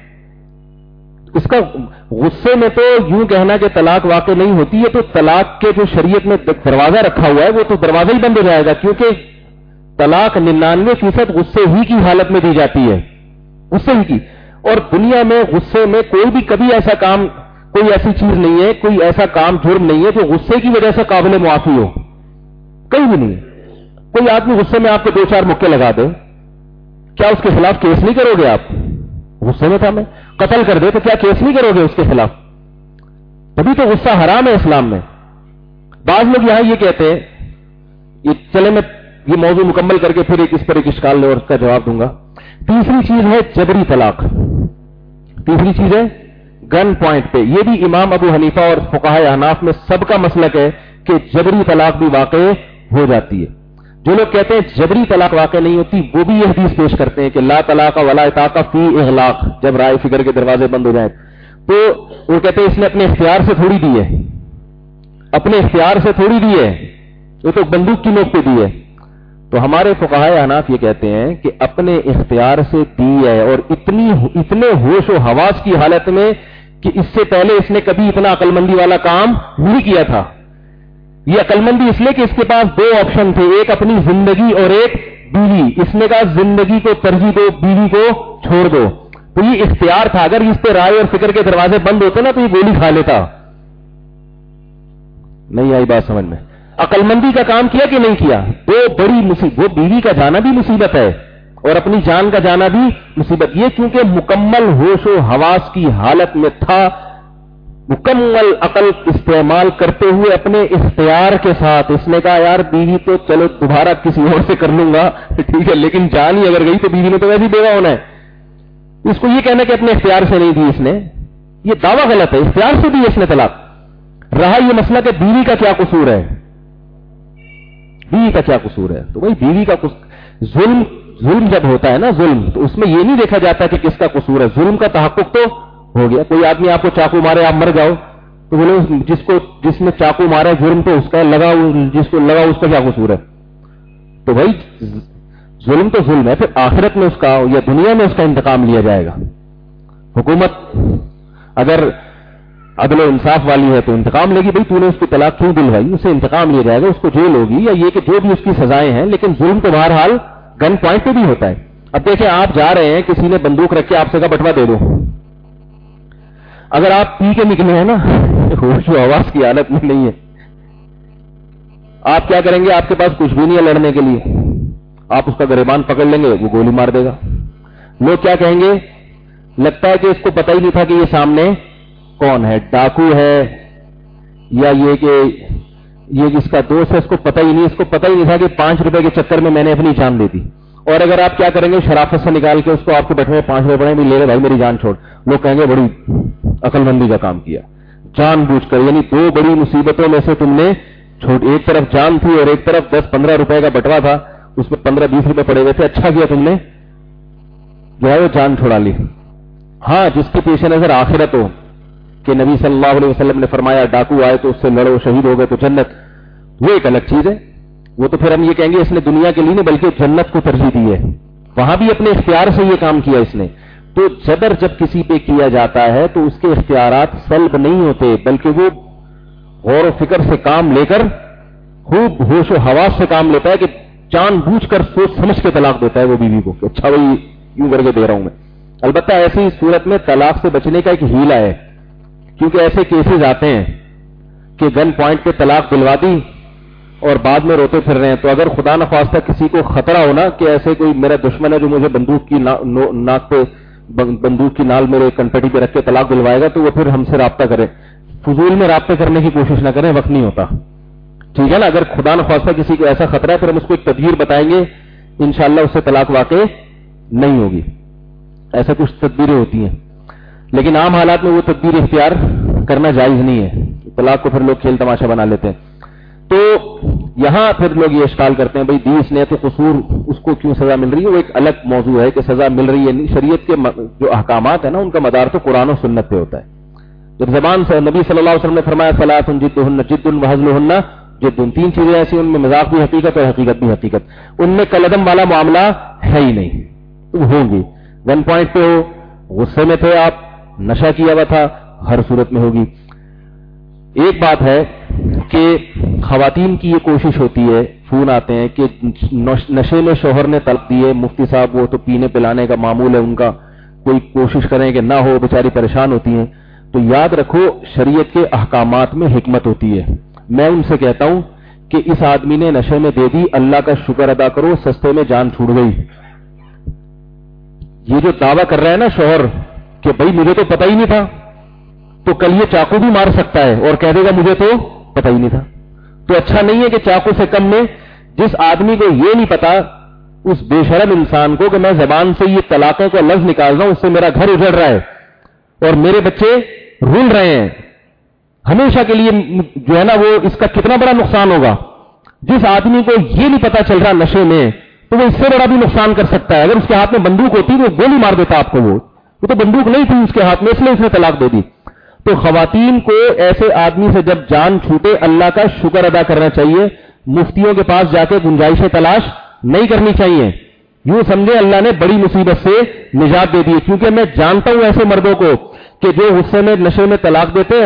اس کا غصے میں تو یوں کہنا کہ طلاق واقع نہیں ہوتی ہے, تو طلاق کے جو شریعت میں دروازہ رکھا ہوا ہے وہ تو دروازہ ہی بند ہو جائے گا, کیونکہ طلاق 99% غصے ہی کی حالت میں دی جاتی ہے, غصے ہی کی. اور دنیا میں غصے میں کوئی بھی کبھی ایسا کام, کوئی ایسی چیز نہیں ہے, کوئی ایسا کام جرم نہیں ہے جو غصے کی وجہ سے قابل معافی ہو, کہیں بھی نہیں. کوئی آدمی غصے میں آپ کو 2-4 مکے لگا دے, کیا اس کے خلاف کیس نہیں کرو گے آپ؟ غصے میں تھا میں قتل کر دے تو کیا کیس نہیں کرو گے اس کے خلاف؟ تبھی تو غصہ حرام ہے اسلام میں. بعض لوگ یہاں یہ کہتے ہیں, یہ چلے میں یہ موضوع مکمل کر کے پھر اس پر ایک اشکال لے اور اس کا جواب دوں گا. تیسری چیز ہے جبری طلاق. تیسری چیز ہے گن پوائنٹ پہ, یہ بھی امام ابو حنیفہ اور فقہائے احناف میں سب کا مسلک ہے کہ جبری طلاق بھی واقع ہو جاتی ہے. جو لوگ کہتے ہیں جبری طلاق واقع نہیں ہوتی وہ بھی یہ حدیث پیش کرتے ہیں کہ لا طلاق ولا عتاق فی اغلاق, جب رائے فکر کے دروازے بند ہو جائیں. تو وہ کہتے ہیں اس نے اپنے اختیار سے تھوڑی دی ہے, اپنے اختیار سے تھوڑی دی ہے, وہ تو بندوق کی نوک پہ دی ہے. تو ہمارے فقہائے احناف یہ کہتے ہیں کہ اپنے اختیار سے دی ہے, اور اتنے ہوش و حواس کی حالت میں کہ اس سے پہلے اس نے کبھی اتنا عقل مندی والا کام نہیں کیا تھا. یہ عقلمندی اس لیے کہ اس کے پاس دو آپشن تھے، ایک اپنی زندگی اور ایک بیوی. اس نے کہا زندگی کو ترجیح دو، بیوی کو چھوڑ دو. تو یہ اختیار تھا. اگر اس پہ رائے اور فکر کے دروازے بند ہوتے نا تو یہ گولی کھا لیتا. نہیں آئی بات سمجھ میں؟ عقلمندی کا کام کیا کہ نہیں کیا؟ دو بڑی مصیبت. وہ بیوی کا جانا بھی مصیبت ہے اور اپنی جان کا جانا بھی مصیبت. یہ کیونکہ مکمل ہوش و حواس کی حالت میں تھا، مکمل عقل استعمال کرتے ہوئے اپنے اختیار کے ساتھ اس نے کہا یار بیوی تو چلو دوبارہ کسی اور سے کر لوں گا ٹھیک ہے، لیکن جان ہی اگر گئی تو بیوی نے تو ویسے ہی بیوہ ہونا ہے. اس کو یہ کہنا کہ اپنے اختیار سے نہیں دی اس نے، یہ دعویٰ غلط ہے. اختیار سے دی اس نے طلاق. رہا یہ مسئلہ کہ بیوی کا کیا قصور ہے، بیوی کا کیا قصور ہے. تو بھائی بیوی کا ظلم جب ہوتا ہے نا، ظلم، تو اس میں یہ نہیں دیکھا جاتا کہ کس کا قصور ہے. ظلم کا تحقق تو ہو گیا. کوئی آدمی آپ کو چاقو مارے، آپ مر جاؤ تو بولے جس نے چاقو مارا جرم تو اس کا لگا، جس کو لگا اس کا کیا قصور ہے. تو بھائی ظلم تو ظلم ہے. پھر آخرت میں اس کا یا دنیا میں اس کا انتقام لیا جائے گا. حکومت اگر عدل و انصاف والی ہے تو انتقام لے گی. بھائی تو نے اس کی طلاق کیوں دلوائی، اسے انتقام لیا جائے گا، اس کو جیل ہوگی یا یہ کہ جو بھی اس کی سزائیں ہیں. لیکن ظلم تو بہرحال گن پوائنٹ پہ بھی ہوتا ہے. اب دیکھیں آپ جا رہے ہیں، کسی نے بندوق رکھ کے آپ سے کہا بٹوا دے دو. اگر آپ پی کے نکلے ہیں نا، ہوش و حواس کی حالت میں نہیں ہے، آپ کیا کریں گے؟ آپ کے پاس کچھ بھی نہیں ہے لڑنے کے لیے. آپ اس کا گریبان پکڑ لیں گے، وہ گولی مار دے گا. لوگ کیا کہیں گے؟ لگتا ہے کہ اس کو پتہ ہی نہیں تھا کہ یہ سامنے کون ہے، ڈاکو ہے یا یہ کہ یہ جس کا دوست ہے اس کو پتہ ہی نہیں. اس کو پتہ ہی نہیں تھا کہ 5 روپے کے چکر میں میں نے اپنی جان دے دی. اور اگر آپ کیا کریں گے؟ شرافت سے نکال کے اس کو آپ کے بیٹھے میں 5 روپے پڑے بھی لے لے بھائی میری جان چھوڑ. لوگ کہیں گے بڑی عقل مندی کا کام کیا، جان بوجھ کر. یعنی دو بڑی مصیبتوں میں سے تم نے ایک طرف جان تھی اور ایک طرف 10-15 روپے کا بٹوا تھا، اس میں 15-20 روپے پڑے ہوئے تھے. اچھا کیا تم نے جو ہے وہ جان چھوڑا لی. ہاں جس کے پیش نظر آخرت ہو کہ نبی صلی اللہ علیہ وسلم نے فرمایا ڈاکو آئے تو اس سے لڑو، شہید ہو گئے تو جنت، وہ ایک الگ چیز ہے. وہ تو پھر ہم یہ کہیں گے اس نے دنیا کے لیے نہیں بلکہ جنت کو ترجیح دی ہے. وہاں بھی اپنے اختیار سے یہ کام کیا اس نے. تو جبر جب کسی پہ کیا جاتا ہے تو اس کے اختیارات سلب نہیں ہوتے بلکہ وہ غور و فکر سے کام لے کر، خوب ہوش و حواس سے کام لیتا ہے کہ جان بوجھ کر سوچ سمجھ کے طلاق دیتا ہے وہ بیوی کو کہ اچھا بھائی یوں کر کے دے رہا ہوں میں. البتہ ایسی صورت میں طلاق سے بچنے کا ایک ہیلا ہے، کیونکہ ایسے کیسز آتے ہیں کہ گن پوائنٹ پہ طلاق دلوا دی اور بعد میں روتے پھر رہے ہیں. تو اگر خدا نخواستہ کسی کو خطرہ ہونا کہ ایسے کوئی میرا دشمن ہے جو مجھے بندوق کی ناک پہ بندوق کی نال میرے کنپٹی پہ رکھ کے طلاق دلوائے گا تو وہ پھر ہم سے رابطہ کرے. فضول میں رابطے کرنے کی کوشش نہ کریں، وقت نہیں ہوتا. ٹھیک ہے نا؟ اگر خدا نخواستہ کسی کو ایسا خطرہ ہے پھر ہم اس کو ایک تدبیر بتائیں گے، انشاءاللہ اس سے طلاق واقع نہیں ہوگی. ایسا کچھ تدبیریں ہوتی ہیں لیکن عام حالات میں وہ تدبیر اختیار کرنا جائز نہیں ہے. طلاق کو پھر لوگ کھیل تماشا بنا لیتے ہیں. تو یہاں پھر لوگ یہ اشکال کرتے ہیں بھائی دیس نے تو قصور اس کو کیوں سزا مل رہی ہے. وہ ایک الگ موضوع ہے کہ سزا مل رہی ہے. شریعت کے جو احکامات ہیں نا ان کا مدار تو قرآن و سنت پہ ہوتا ہے. جب زبان سے نبی صلی اللہ علیہ وسلم نے فرمایا صلاۃ جدہن جد وہزلہن جد، 3 چیزیں ایسی ان میں مذاق بھی حقیقت اور حقیقت بھی حقیقت. ان میں کلدم والا معاملہ ہے ہی نہیں. تو ہوگی ون پوائنٹ پہ ہو، غصے میں تھے آپ، نشہ کیا ہوا تھا، ہر صورت میں ہوگی. ایک بات ہے کہ خواتین کی یہ کوشش ہوتی ہے، فون آتے ہیں کہ نشے میں شوہر نے طلاق دیے، مفتی صاحب وہ تو پینے پلانے کا معمول ہے ان کا، کوئی کوشش کریں کہ نہ ہو، بیچاری پریشان ہوتی ہیں. تو یاد رکھو شریعت کے احکامات میں حکمت ہوتی ہے. میں ان سے کہتا ہوں کہ اس آدمی نے نشے میں دے دی، اللہ کا شکر ادا کرو، سستے میں جان چھوٹ گئی. یہ جو دعویٰ کر رہا ہے نا شوہر کہ بھائی مجھے تو پتہ ہی نہیں تھا، تو کل یہ چاقو بھی مار سکتا ہے اور کہہ دے گا مجھے تو پتہ ہی نہیں تھا. تو اچھا نہیں ہے کہ چاقو سے کم میں جس آدمی کو یہ نہیں پتا، اس بے شرم انسان کو کہ میں زبان سے یہ طلاقوں کا لفظ نکال رہا ہوں، اس سے میرا گھر اجڑ رہا ہے اور میرے بچے رول رہے ہیں ہمیشہ کے لیے، جو ہے نا وہ اس کا کتنا بڑا نقصان ہوگا. جس آدمی کو یہ نہیں پتا چل رہا نشے میں تو وہ اس سے بڑا بھی نقصان کر سکتا ہے. اگر اس کے ہاتھ میں بندوق ہوتی تو گولی مار دیتا آپ کو. وہ تو بندوق نہیں تھی اس کے ہاتھ میں، اس لیے اس نے طلاق دے دی. تو خواتین کو ایسے آدمی سے جب جان چھوٹے اللہ کا شکر ادا کرنا چاہیے. مفتیوں کے پاس جا کے گنجائشیں تلاش نہیں کرنی چاہیے. یوں سمجھے اللہ نے بڑی مصیبت سے نجات دے دی. کیونکہ میں جانتا ہوں ایسے مردوں کو کہ جو غصے میں نشے میں طلاق دیتے ہیں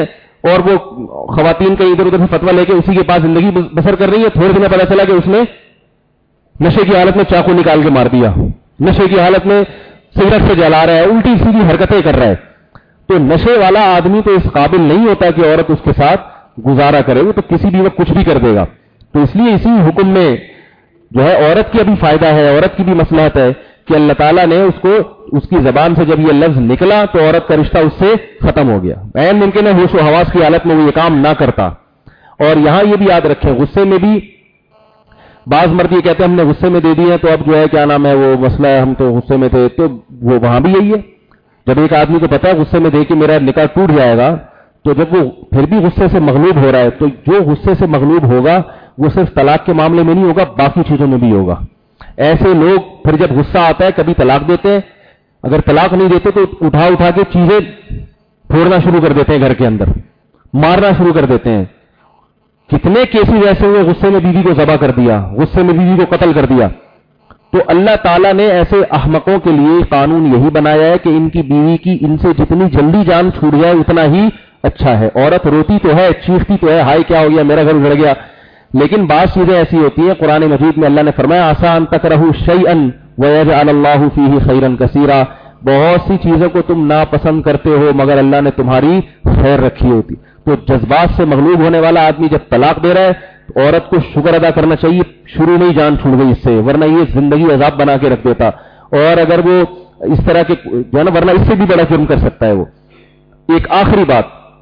اور وہ خواتین کا ادھر ادھر سے فتویٰ لے کے اسی کے پاس زندگی بسر کر رہی ہے. تھوڑے دن میں پتا چلا کہ اس نے نشے کی حالت میں چاقو نکال کے مار دیا, نشے کی حالت میں سگریٹ سے جلا رہا ہے, الٹی سیدھی حرکتیں کر رہا ہے. تو نشے والا آدمی تو اس قابل نہیں ہوتا کہ عورت اس کے ساتھ گزارا کرے, وہ تو کسی بھی وقت کچھ بھی کر دے گا. تو اس لیے اسی حکم میں جو ہے عورت کی ابھی فائدہ ہے, عورت کی بھی مصلحت ہے کہ اللہ تعالیٰ نے اس کو اس کی زبان سے جب یہ لفظ نکلا تو عورت کا رشتہ اس سے ختم ہو گیا. عین ممکن ہے ہوش و حواس کی حالت میں وہ یہ کام نہ کرتا. اور یہاں یہ بھی یاد رکھیں, غصے میں بھی بعض مرد یہ کہتے ہیں ہم نے غصے میں دے دی ہے تو اب جو ہے کیا نام ہے وہ مسئلہ ہے, ہم تو غصے میں تھے. تو وہ وہاں بھی یہی ہے, جب ایک آدمی کو پتا ہے غصے میں دے کے میرا نکاح ٹوٹ جائے گا, تو جب وہ پھر بھی غصے سے مغلوب ہو رہا ہے تو جو غصے سے مغلوب ہوگا وہ صرف طلاق کے معاملے میں نہیں ہوگا, باقی چیزوں میں بھی ہوگا. ایسے لوگ پھر جب غصہ آتا ہے کبھی طلاق دیتے ہیں, اگر طلاق نہیں دیتے تو اٹھا کے چیزیں پھوڑنا شروع کر دیتے ہیں, گھر کے اندر مارنا شروع کر دیتے ہیں. کتنے کیسز ایسے ہوئے غصے میں بیوی کو ذبح کر دیا, غصے میں بیوی کو قتل کر دیا. تو اللہ تعالیٰ نے ایسے احمقوں کے لیے قانون یہی بنایا ہے کہ ان کی بیوی کی ان سے جتنی جلدی جان چھوٹ جائے اتنا ہی اچھا ہے. عورت روتی تو ہے, چیختی تو ہے, ہائے کیا ہو گیا, میرا گھر اجڑ گیا, لیکن بعض چیزیں ایسی ہوتی ہیں. قرآن مجید میں اللہ نے فرمایا آسان تکرہوا شیئا ویجعل اللہ فیہ خیرا کثیرا, بہت سی چیزوں کو تم ناپسند کرتے ہو مگر اللہ نے تمہاری خیر رکھی ہوتی. تو جذبات سے مغلوب ہونے والا آدمی جب طلاق دے رہا ہے تو عورت کو شکر ادا کرنا چاہیے شروع میں ہی جان چھوڑ گئی اس سے, ورنہ یہ زندگی عذاب بنا کے رکھ دیتا. اور اگر وہ اس طرح کے جو ہے نا, ورنہ اس سے بھی بڑا جرم کر سکتا ہے وہ. ایک آخری بات,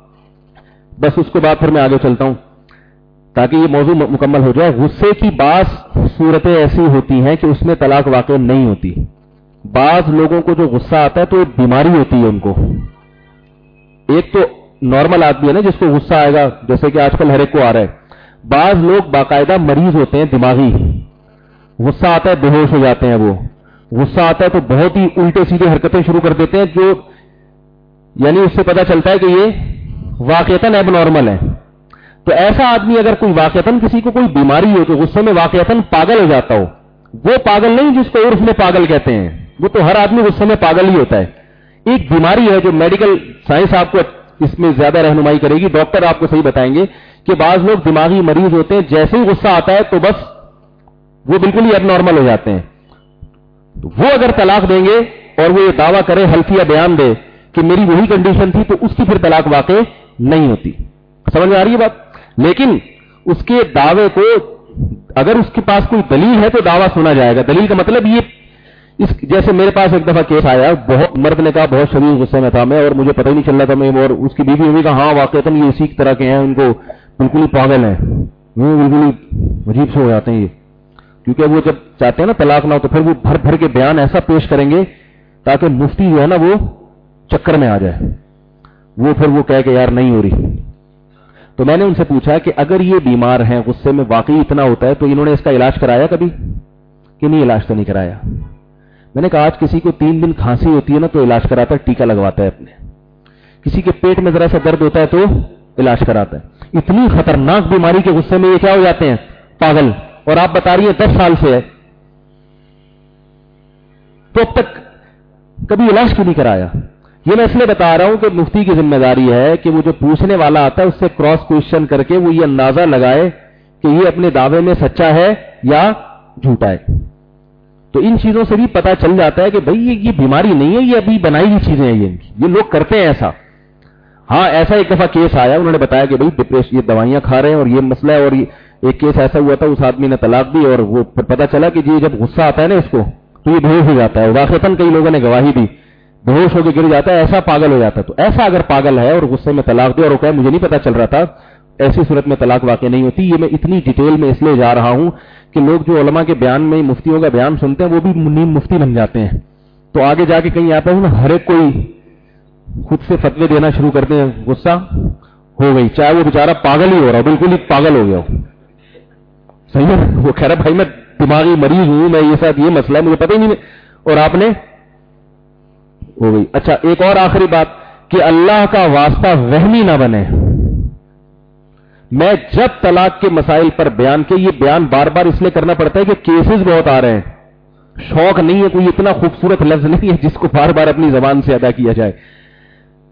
بس اس کے بعد پھر میں آگے چلتا ہوں تاکہ یہ موضوع مکمل ہو جائے. غصے کی بعض صورتیں ایسی ہوتی ہیں کہ اس میں طلاق واقع نہیں ہوتی. بعض لوگوں کو جو غصہ آتا ہے تو ایک بیماری ہوتی ہے ان کو. ایک تو نارمل آدمی ہے نا جس کو غصہ آئے گا, جیسے کہ آج کل ہر ایک کو آ رہا ہے. بعض لوگ باقاعدہ مریض ہوتے ہیں دماغی, غصہ آتا ہے بے ہوش ہو جاتے ہیں. وہ غصہ آتا ہے تو بہت ہی الٹے سیدھے حرکتیں شروع کر دیتے ہیں, جو یعنی اس سے پتا چلتا ہے کہ یہ واقعتاً ایب نارمل ہے. تو ایسا آدمی اگر کوئی واقعتاً کسی کو کوئی بیماری ہو تو غصے میں واقعتاً پاگل ہو جاتا ہو, وہ پاگل نہیں جس کو عرف میں پاگل کہتے ہیں, وہ تو ہر آدمی غصے میں پاگل ہی ہوتا ہے. ایک بیماری ہے جو میڈیکل سائنس آپ کو اس میں زیادہ رہنمائی کرے گی, ڈاکٹر آپ کو صحیح بتائیں گے کہ بعض لوگ دماغی مریض ہوتے ہیں, جیسے ہی غصہ آتا ہے تو بس وہ بالکل ہی اب نارمل ہو جاتے ہیں. وہ اگر طلاق دیں گے اور وہ یہ دعویٰ کرے, حلفیہ بیان دے کہ میری وہی کنڈیشن تھی, تو اس کی پھر طلاق واقع نہیں ہوتی. سمجھ میں آ رہی ہے بات؟ لیکن اس کے دعوے کو اگر اس کے پاس کوئی دلیل ہے تو دعویٰ سنا جائے گا. دلیل کا مطلب یہ, جیسے میرے پاس ایک دفعہ کیس آیا, بہت مرد نے کہا بہت شدید غصے میں تھا میں اور مجھے پتہ ہی نہیں چل رہا تھا میں, اور اس کی بیوی نے کہا ہاں واقعتاً یہ اسی طرح کے ہیں, ان کو بالکل ہی پاگل ہیں, بالکل ہی عجیب سے ہو جاتے ہیں یہ. کیونکہ وہ جب چاہتے ہیں نا طلاق نہ ہو تو پھر وہ بھر بھر کے بیان ایسا پیش کریں گے تاکہ مفتی جو ہے نا وہ چکر میں آ جائے, وہ پھر وہ کہے کہ یار نہیں ہو رہی. تو میں نے ان سے پوچھا کہ اگر یہ بیمار ہیں, غصے میں واقعی اتنا ہوتا ہے, تو انہوں نے اس کا علاج کرایا کبھی کہ نہیں؟ علاج تو نہیں کرایا. میں نے کہا آج کسی کو 3 دن کھانسی ہوتی ہے نا تو علاج کراتا ہے, ٹیکا لگواتا ہے اپنے. کسی کے پیٹ میں ذرا سا درد ہوتا ہے تو علاج کراتا ہے. اتنی خطرناک بیماری کے غصے میں یہ کیا ہو جاتے ہیں؟ پاگل. اور آپ بتا رہی ہیں 10 سال سے ہے, تو اب تک کبھی علاج کیوں نہیں کرایا؟ یہ میں اس لیے بتا رہا ہوں کہ مفتی کی ذمہ داری ہے کہ وہ جو پوچھنے والا آتا ہے اس سے کراس کوشچن کر کے وہ یہ اندازہ لگائے کہ یہ اپنے دعوے میں سچا ہے یا جھوٹا ہے. تو ان چیزوں سے بھی پتا چل جاتا ہے کہ بھئی یہ بیماری نہیں ہے, یہ ابھی بنائی ہوئی چیزیں ہیں, یہ لوگ کرتے ہیں ایسا. ہاں ایسا ایک دفعہ کیس آیا, انہوں نے بتایا کہ بھئی ڈپریشن, یہ دوائیاں کھا رہے ہیں اور یہ مسئلہ ہے. اور ایک کیس ایسا ہوا تھا, اس آدمی نے طلاق دی اور وہ پتا چلا کہ یہ جب غصہ آتا ہے نا اس کو تو یہ بے ہوش ہو جاتا ہے. واقعتاً کئی لوگوں نے گواہی دی, بے ہوش ہو کے گر جاتا ہے, ایسا پاگل ہو جاتا ہے. تو ایسا اگر پاگل ہے اور غصے میں طلاق دے اور وہ کہے مجھے نہیں پتا چل رہا تھا, ایسی صورت میں طلاق واقع نہیں ہوتی. یہ میں اتنی ڈیٹیل میں اس لیے جا رہا ہوں کہ لوگ جو علماء کے بیان میں مفتیوں کا بیان سنتے ہیں وہ بھی نیم مفتی بن جاتے ہیں. تو آگے جا کے کہیں آتا ہے نا, ہر ایک کوئی خود سے فتوے دینا شروع کرتے ہیں, غصہ ہو گئی, چاہے وہ بیچارہ پاگل ہی ہو رہا, بالکل ہی پاگل ہو گیا ہو. صحیح ہے, وہ کہہ رہا بھائی میں دماغی مریض ہوں, میں یہ ساتھ یہ مسئلہ ہے مجھے پتہ ہی نہیں, اور آپ نے ہو گئی. اچھا ایک اور آخری بات کہ اللہ کا واسطہ وہمی نہ بنے. میں جب طلاق کے مسائل پر بیان کے, یہ بیان بار بار اس لیے کرنا پڑتا ہے کہ کیسز بہت آ رہے ہیں, شوق نہیں ہے, کوئی اتنا خوبصورت لفظ نہیں ہے جس کو بار بار اپنی زبان سے ادا کیا جائے.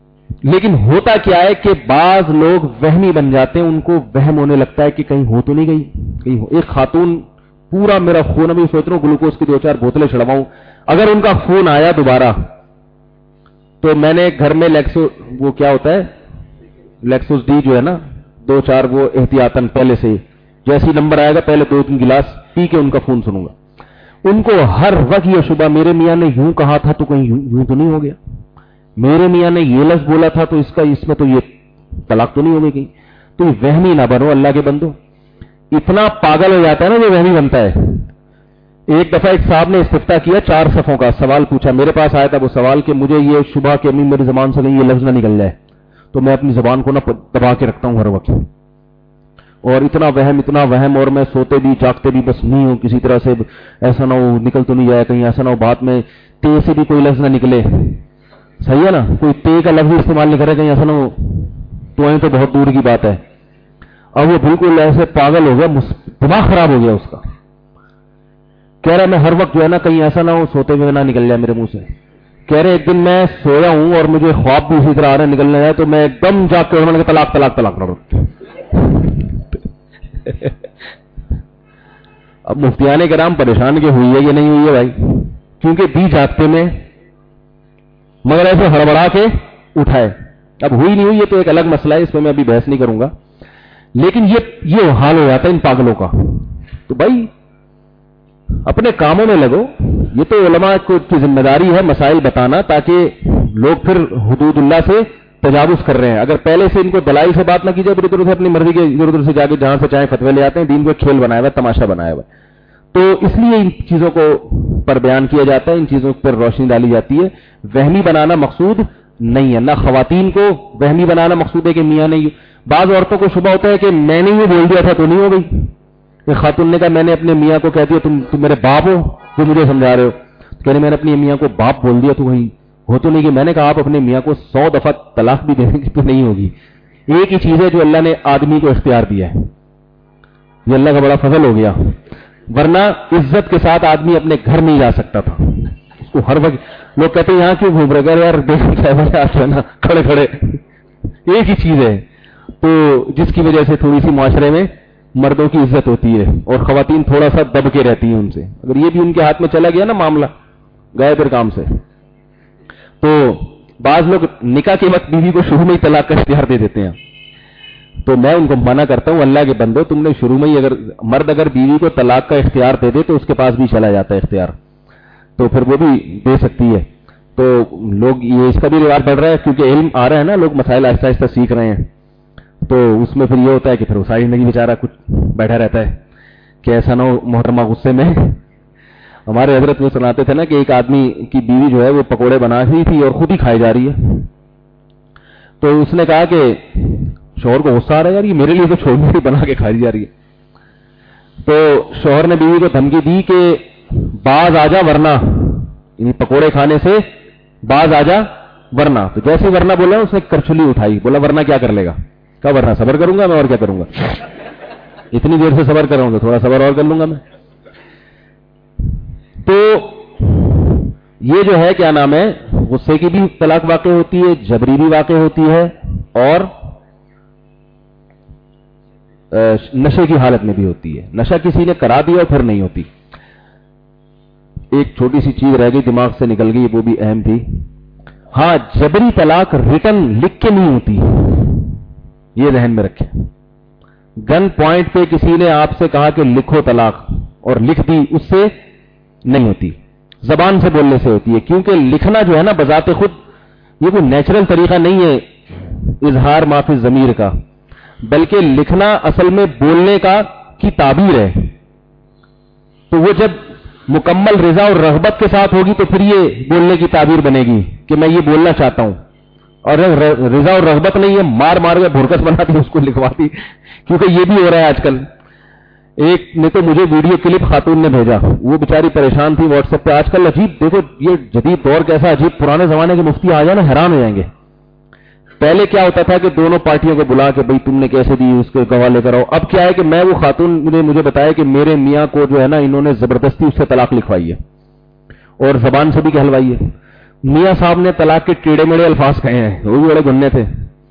لیکن ہوتا کیا ہے کہ بعض لوگ وہمی بن جاتے ہیں, ان کو وہم ہونے لگتا ہے کہ کہیں ہو تو نہیں گئی, کہیں ہو. ایک خاتون پورا میرا خون, ابھی سوچ رہا ہوں گلوکوز کی 2-4 بوتلیں چڑھواؤں, اگر ان کا خون آیا دوبارہ تو میں نے گھر میں وہ کیا ہوتا ہے لیکسوس ڈی جو ہے نا 2-4 وہ احتیاطاً پہلے سے جیسی نمبر آئے گا پہلے 2-3 گلاس پی کے ان کا خون سنوں گا. ان کو ہر وقت یہ شبہ, میرے میاں نے یوں کہا تھا تو کہیں یوں تو نہیں ہو گیا, میرے میاں نے یہ لفظ بولا تھا تو اس میں تو یہ طلاق تو نہیں ہو گئی. تو یہ وہمی نہ بنو اللہ کے بندو. اتنا پاگل ہو جاتا ہے نا جو وہمی بنتا ہے. ایک دفعہ ایک صاحب نے استفتاء کیا 4 صفوں کا, سوال پوچھا, میرے پاس آیا تھا وہ سوال کہ مجھے یہ شبہ کہ میری زبان سے کہیں یہ لفظ نہ نکل جائے, تو میں اپنی زبان کو نہ دبا کے رکھتا ہوں ہر وقت, اور اتنا وہم, اور میں سوتے بھی جاگتے بھی بس نہیں ہوں کسی طرح سے, ایسا نہ ہو نکل تو نہیں جائے کہیں, ایسا نہ ہو بات میں تے سے بھی کوئی لفظ نہ نکلے, صحیح ہے نا, کوئی تے کا لفظ استعمال نہیں کرے کہیں ایسا نہ ہو, تو بہت دور کی بات ہے. اب وہ بالکل ایسے پاگل ہو گیا, دماغ خراب ہو گیا اس کا, کہہ رہا میں ہر وقت جو ہے نا کہیں ایسا نہ ہو سوتے ہوئے نہ نکل جائے میرے منہ سے. کہہ رہے ایک دن میں سویا ہوں اور مجھے خواب بھی اسی طرح آ رہے نکلنے جائے تو میں ایک دم جاگ کے میں طلاق طلاق طلاق کرو. اب مفتیان کرام پریشان کے ہوئی ہے یہ نہیں ہوئی ہے بھائی, کیونکہ دی جاگتے میں مگر ایسے ہڑبڑا کے اٹھائے. اب ہوئی نہیں ہوئی یہ تو ایک الگ مسئلہ ہے, اس میں ابھی بحث نہیں کروں گا, لیکن یہ حال ہو جاتا ہے ان پاگلوں کا. تو بھائی اپنے کاموں میں لگو, یہ تو علماء کی ذمہ داری ہے مسائل بتانا تاکہ لوگ پھر حدود اللہ سے تجاوز کر رہے ہیں. اگر پہلے سے ان کو دلائل سے بات نہ کی جائے, ادھر سے اپنی مرضی کے ادھر ادھر سے جا کے جہاں سے چاہیں فتوے لے آتے ہیں, دین کو کھیل بنایا ہوا ہے, تماشا بنایا ہوا ہے. تو اس لیے ان چیزوں کو پر بیان کیا جاتا ہے, ان چیزوں پر روشنی ڈالی جاتی ہے. وہمی بنانا مقصود نہیں ہے, نہ خواتین کو وہمی بنانا مقصود ہے کہ میاں نے. بعض عورتوں کو شبہ ہوتا ہے کہ میں نے یہ بول دیا تھا تو نہیں ہو گئی. ایک خاتون نے کہا میں نے اپنے میاں کو کہہ دیا تم میرے باپ ہو جو مجھے سمجھا رہے ہو, کہہ رہے میں نے اپنی میاں کو باپ بول دیا تو وہیں ہو تو نہیں. کہ میں نے کہا آپ اپنے میاں کو 100 دفعہ طلاق بھی دیں گے تو نہیں ہوگی. ایک ہی چیز ہے جو اللہ نے آدمی کو اختیار دیا ہے, یہ اللہ کا بڑا فضل ہو گیا, ورنہ عزت کے ساتھ آدمی اپنے گھر نہیں جا سکتا تھا. اس کو ہر وقت لوگ کہتے ہیں یہاں کیوں گھوم رہے, یار دیکھ نا کھڑے کھڑے, ایک ہی چیز ہے. تو جس کی وجہ سے تھوڑی سی معاشرے میں مردوں کی عزت ہوتی ہے اور خواتین تھوڑا سا دب کے رہتی ہیں ان سے. اگر یہ بھی ان کے ہاتھ میں چلا گیا نا معاملہ, گئے پھر کام سے. تو بعض لوگ نکاح کے وقت بیوی کو شروع میں ہی طلاق کا اختیار دے دیتے ہیں. تو میں ان کو منع کرتا ہوں, اللہ کے بندو تم نے شروع میں ہی اگر بیوی کو طلاق کا اختیار دے دے تو اس کے پاس بھی چلا جاتا ہے اختیار, تو پھر وہ بھی دے سکتی ہے. تو لوگ یہ اس کا بھی رواج بڑھ رہا ہے کیونکہ علم آ رہا ہے نا, لوگ مسائل آہستہ آہستہ سیکھ رہے ہیں. تو اس میں پھر یہ ہوتا ہے کہ پھر وہ ساری زندگی بیچارہ کچھ بیٹھا رہتا ہے کہ ایسا نہ ہو محترمہ غصے میں. ہمارے حضرت وہ سناتے تھے نا کہ ایک آدمی کی بیوی جو ہے وہ پکوڑے بنا رہی تھی اور خود ہی کھائی جا رہی ہے. تو اس نے کہا کہ شوہر کو غصہ آ رہا ہے, یار یہ میرے لیے تو چھوڑ بنا کے کھائی جا رہی ہے. تو شوہر نے بیوی کو دھمکی دی کہ باز آ جا ورنہ, یعنی پکوڑے کھانے سے باز آ جا ورنہ. تو جیسے ورنہ بولا اس نے کرچلی اٹھائی, بولا ورنہ کیا کر لے گا, کہا ورنہ صبر کروں گا میں, اور کیا کروں گا, اتنی دیر سے صبر کر رہا ہوں تو تھوڑا صبر اور کر لوں گا میں. تو یہ جو ہے کیا نام ہے, غصے کی بھی طلاق واقع ہوتی ہے, جبری بھی واقع ہوتی ہے, اور نشے کی حالت میں بھی ہوتی ہے. نشہ کسی نے کرا دیا اور پھر نہیں ہوتی. ایک چھوٹی سی چیز رہ گئی دماغ سے نکل گئی, وہ بھی اہم تھی. ہاں جبری طلاق ریٹن لکھ کے نہیں ہوتی, یہ ذہن میں رکھیں. گن پوائنٹ پہ کسی نے آپ سے کہا کہ لکھو طلاق اور لکھ دی, اس سے نہیں ہوتی, زبان سے بولنے سے ہوتی ہے. کیونکہ لکھنا جو ہے نا بذات خود یہ کوئی نیچرل طریقہ نہیں ہے اظہار معافی ضمیر کا, بلکہ لکھنا اصل میں بولنے کا کی تعبیر ہے. تو وہ جب مکمل رضا اور رغبت کے ساتھ ہوگی تو پھر یہ بولنے کی تعبیر بنے گی کہ میں یہ بولنا چاہتا ہوں. اور رضا اور رغبت نہیں ہے, مار مار کے بھرکس بناتی اس کو لکھواتی. کیونکہ یہ بھی ہو رہا ہے آج کل. ایک نے تو مجھے ویڈیو کلپ خاتون نے بھیجا, وہ بیچاری پریشان تھی واٹس ایپ پہ. آج کل عجیب دیکھو یہ جدید دور کیسا عجیب, پرانے زمانے کے مفتی آ جائیں نا حیران ہو جائیں گے. پہلے کیا ہوتا تھا کہ دونوں پارٹیوں کو بلا کے بھائی تم نے کیسے دی, اس کے گواہ لے کر آؤ. اب کیا ہے کہ میں وہ خاتون نے مجھے بتایا کہ میرے میاں کو جو ہے نا انہوں نے زبردستی اس سے طلاق لکھوائی ہے اور زبان سے بھی کہلوائی ہے. میاں صاحب نے طلاق کے ٹیڑے میڑے الفاظ کہے ہیں, وہ بھی بڑے گننے تھے,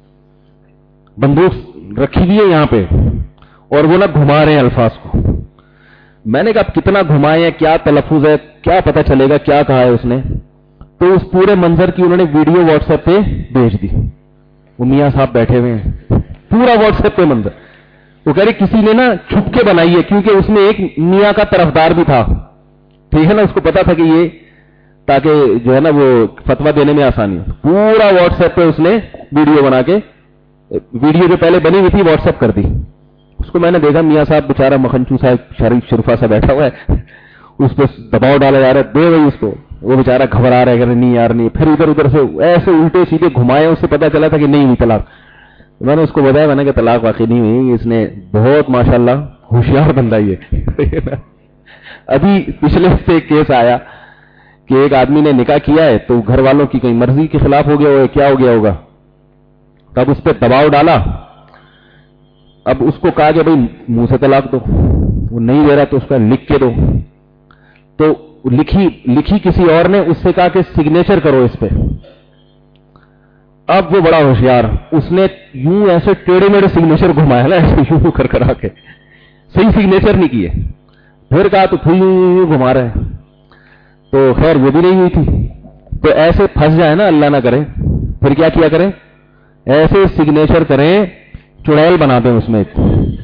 بندوق رکھی ہوئی ہے یہاں پہ اور وہ نہ گھما رہے ہیں الفاظ کو. میں نے کہا کتنا گھمائے ہیں, کیا تلفظ ہے, کیا پتہ چلے گا کیا کہا ہے اس نے. تو اس پورے منظر کی انہوں نے ویڈیو واٹس ایپ پہ بھیج دی. وہ میاں صاحب بیٹھے ہوئے ہیں, پورا واٹس ایپ پہ منظر. وہ کہہ رہے کسی نے نا چھپ کے بنائی ہے, کیونکہ اس میں ایک میاں کا طرفدار بھی تھا, ٹھیک ہے نا, اس کو پتا تھا کہ یہ تاکہ جو ہے نا وہ فتویٰ دینے میں آسانی ہو. پورا واٹس ایپ پہ اس نے ویڈیو بنا کے, ویڈیو جو پہلے بنی ہوئی تھی واٹس ایپ کر دی. اس کو میں نے دیکھا, میاں صاحب بیچارہ مکھنچو صاحب شریف شرفا سا بیٹھا ہوا ہے, اس پہ دباؤ ڈالا جا رہا ہے, دے بھائی اس کو. وہ بیچارہ گھبرا رہا ہے کہ نہیں یار نہیں. پھر ادھر ادھر سے ایسے الٹے سیدھے گھمائے, اس سے پتا چلا تھا کہ نہیں ہوئی طلاق. میں نے اس کو بتایا, میں نے کہ طلاق واقعی نہیں ہوئی, اس نے بہت ماشاءاللہ ہوشیار بندہ یہ. ابھی پچھلے ہفتے ایک کیس آیا کہ ایک آدمی نے نکاح کیا ہے تو گھر والوں کی کہیں مرضی کے خلاف ہو گیا ہو, کیا ہو گیا ہوگا, تب اس پہ دباؤ ڈالا. اب اس کو کہا کہ بھائی منہ سے طلاق دو, وہ نہیں دے رہا تو اس کا لکھ کے دو. تو لکھی کسی اور نے, اس سے کہا کہ سگنیچر کرو اس پہ. اب وہ بڑا ہوشیار, اس نے یوں ایسے ٹیڑے میڑے سگنیچر گھمایا نا, ایسے یوں کر کے صحیح سگنیچر نہیں کیے. پھر کہا تو پھر یوں گھما رہے ہیں. تو خیر وہ بھی نہیں ہوئی تھی. تو ایسے پھنس جائے نا, اللہ نہ کرے, پھر کیا کیا کریں, ایسے سگنیچر کریں, چڑیل بنا دیں اس میں,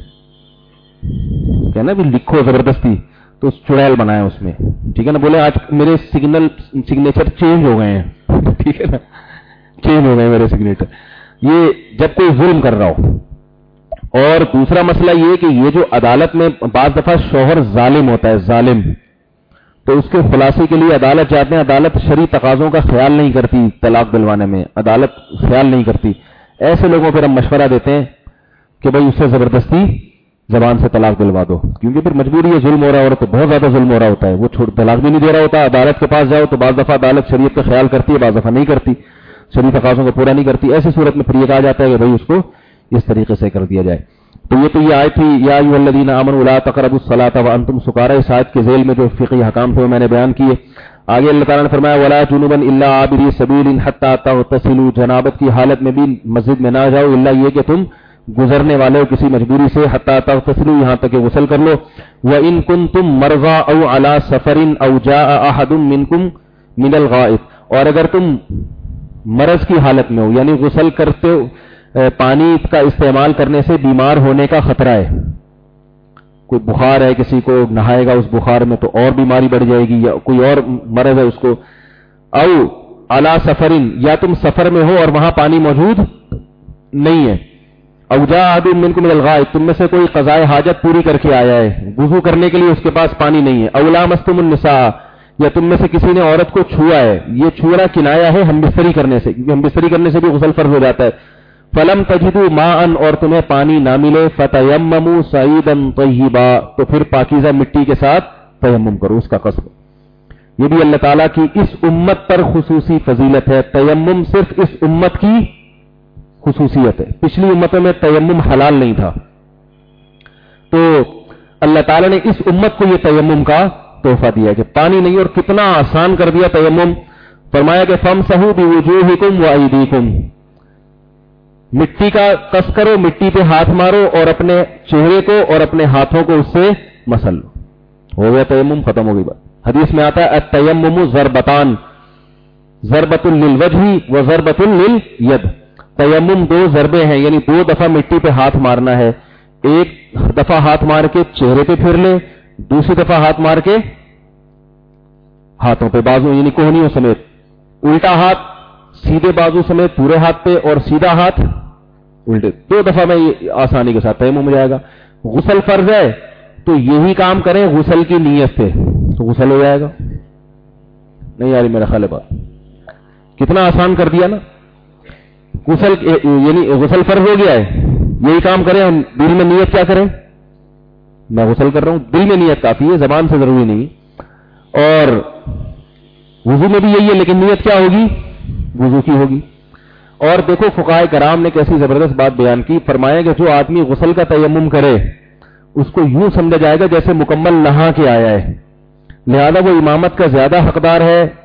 کہنا بھی لکھو زبردستی, تو چڑیل بنائے اس میں, ٹھیک ہے نا. بولے آج میرے سگنیچر چینج ہو گئے ہیں, ٹھیک ہے نا, چینج ہو گئے میرے سگنیچر. یہ جب کوئی ظلم کر رہا ہو. اور دوسرا مسئلہ یہ کہ یہ جو عدالت میں بعض دفعہ شوہر ظالم ہوتا ہے, ظالم, تو اس کے خلاصے کے لیے عدالت جاتے ہیں. عدالت شرعی تقاضوں کا خیال نہیں کرتی, طلاق دلوانے میں عدالت خیال نہیں کرتی. ایسے لوگوں پھر ہم مشورہ دیتے ہیں کہ بھائی اس سے زبردستی زبان سے طلاق دلوا دو, کیونکہ پھر مجبوری ہے, ظلم ہو رہا ہے, اور تو بہت زیادہ ظلم ہو رہا ہوتا ہے. وہ طلاق بھی نہیں دے رہا ہوتا, عدالت کے پاس جاؤ تو بعض دفعہ عدالت شریعت کا خیال کرتی ہے, بعض دفعہ نہیں کرتی, شرعی تقاضوں کو پورا نہیں کرتی. ایسی صورت میں پھر یہ کہا جاتا ہے کہ بھائی اس کو اس طریقے سے کر دیا جائے. تو یہ آیت تھی, یا ایھا الذین آمنوا لا تقربوا الصلاۃ وانتم سکارى. اس آیت کے ذیل میں جو فقہی احکام تھے وہ میں نے بیان کیے. آگے اللہ تعالیٰ نے فرمایا ولا جنبا الا عابری سبیل حتى تغتسلوا. جنابت کی حالت میں بھی مسجد میں نہ جاؤ, الا یہ کہ تم گزرنے والے ہو کسی مجبوری سے, حتى تغتسلوا, یہاں تک کہ غسل کر لو. وان کنتم مرضى او على سفر او جاء احد منكم من الغائط. اور اگر تم مرض کی حالت میں ہو, یعنی غسل کرتے ہو, پانی کا استعمال کرنے سے بیمار ہونے کا خطرہ ہے, کوئی بخار ہے کسی کو, نہائے گا اس بخار میں تو اور بیماری بڑھ جائے گی, یا کوئی اور مرض ہے اس کو. او علی سفرین, یا تم سفر میں ہو اور وہاں پانی موجود نہیں ہے. او جاء احد منکم من الغائط, تم میں سے کوئی قضاء حاجت پوری کر کے آیا ہے, وضو کرنے کے لیے اس کے پاس پانی نہیں ہے. او لامستم النساء, یا تم میں سے کسی نے عورت کو چھوا ہے. یہ چھونا کنایا ہے ہم بستری کرنے سے, کیونکہ ہم بستری کرنے سے بھی غسل فرض ہو جاتا ہے. فلم تجدوا ماء, اور تمہیں پانی نہ ملے, فتیمموا صعیدا طیبا, تو پھر پاکیزہ مٹی کے ساتھ تیمم کرو, اس کا قصد. یہ بھی اللہ تعالیٰ کی اس امت پر خصوصی فضیلت ہے. تیمم صرف اس امت کی خصوصیت ہے, پچھلی امتوں میں تیمم حلال نہیں تھا. تو اللہ تعالیٰ نے اس امت کو یہ تیمم کا تحفہ دیا کہ پانی نہیں, اور کتنا آسان کر دیا تیمم. فرمایا کہ فامسحوا بوجوہکم وایدیکم, مٹی کا قص کرو, مٹی پہ ہاتھ مارو اور اپنے چہرے کو اور اپنے ہاتھوں کو اس سے مسل لو, ہو گیا تیمم, ختم ہو گئی بات. حدیث میں آتا ہے التیمم ضربتان, ضربۃ للوجہ و ضربۃ للید. تیمم دو ضربے ہیں, یعنی دو دفعہ مٹی پہ ہاتھ مارنا ہے. ایک دفعہ ہاتھ مار کے چہرے پہ پھر لے, دوسری دفعہ ہاتھ مار کے ہاتھوں پہ, بازو یعنی کوہنیوں سمیت, الٹا ہاتھ سیدھے بازو سمیت پورے ہاتھ پہ, اور سیدھا ہاتھ الٹے. دو دفعہ میں یہ آسانی کے ساتھ تیمم ہو جائے گا. غسل فرض ہے تو یہی کام کریں غسل کی نیت سے, تو غسل ہو جائے گا. نہیں یار میرا خیال ہے بات, کتنا آسان کر دیا نا. غسل یعنی غسل فرض ہو گیا ہے, یہی کام کریں, ہم دل میں نیت کیا کریں, میں غسل کر رہا ہوں, دل میں نیت کافی ہے, زبان سے ضروری نہیں. اور وضو میں بھی یہی ہے, لیکن نیت کیا ہوگی, وضو کی ہوگی. اور دیکھو فقہائے کرام نے کیسی زبردست بات بیان کی. فرمایا کہ جو آدمی غسل کا تیمم کرے اس کو یوں سمجھا جائے گا جیسے مکمل نہا کے آیا ہے, لہذا وہ امامت کا زیادہ حقدار ہے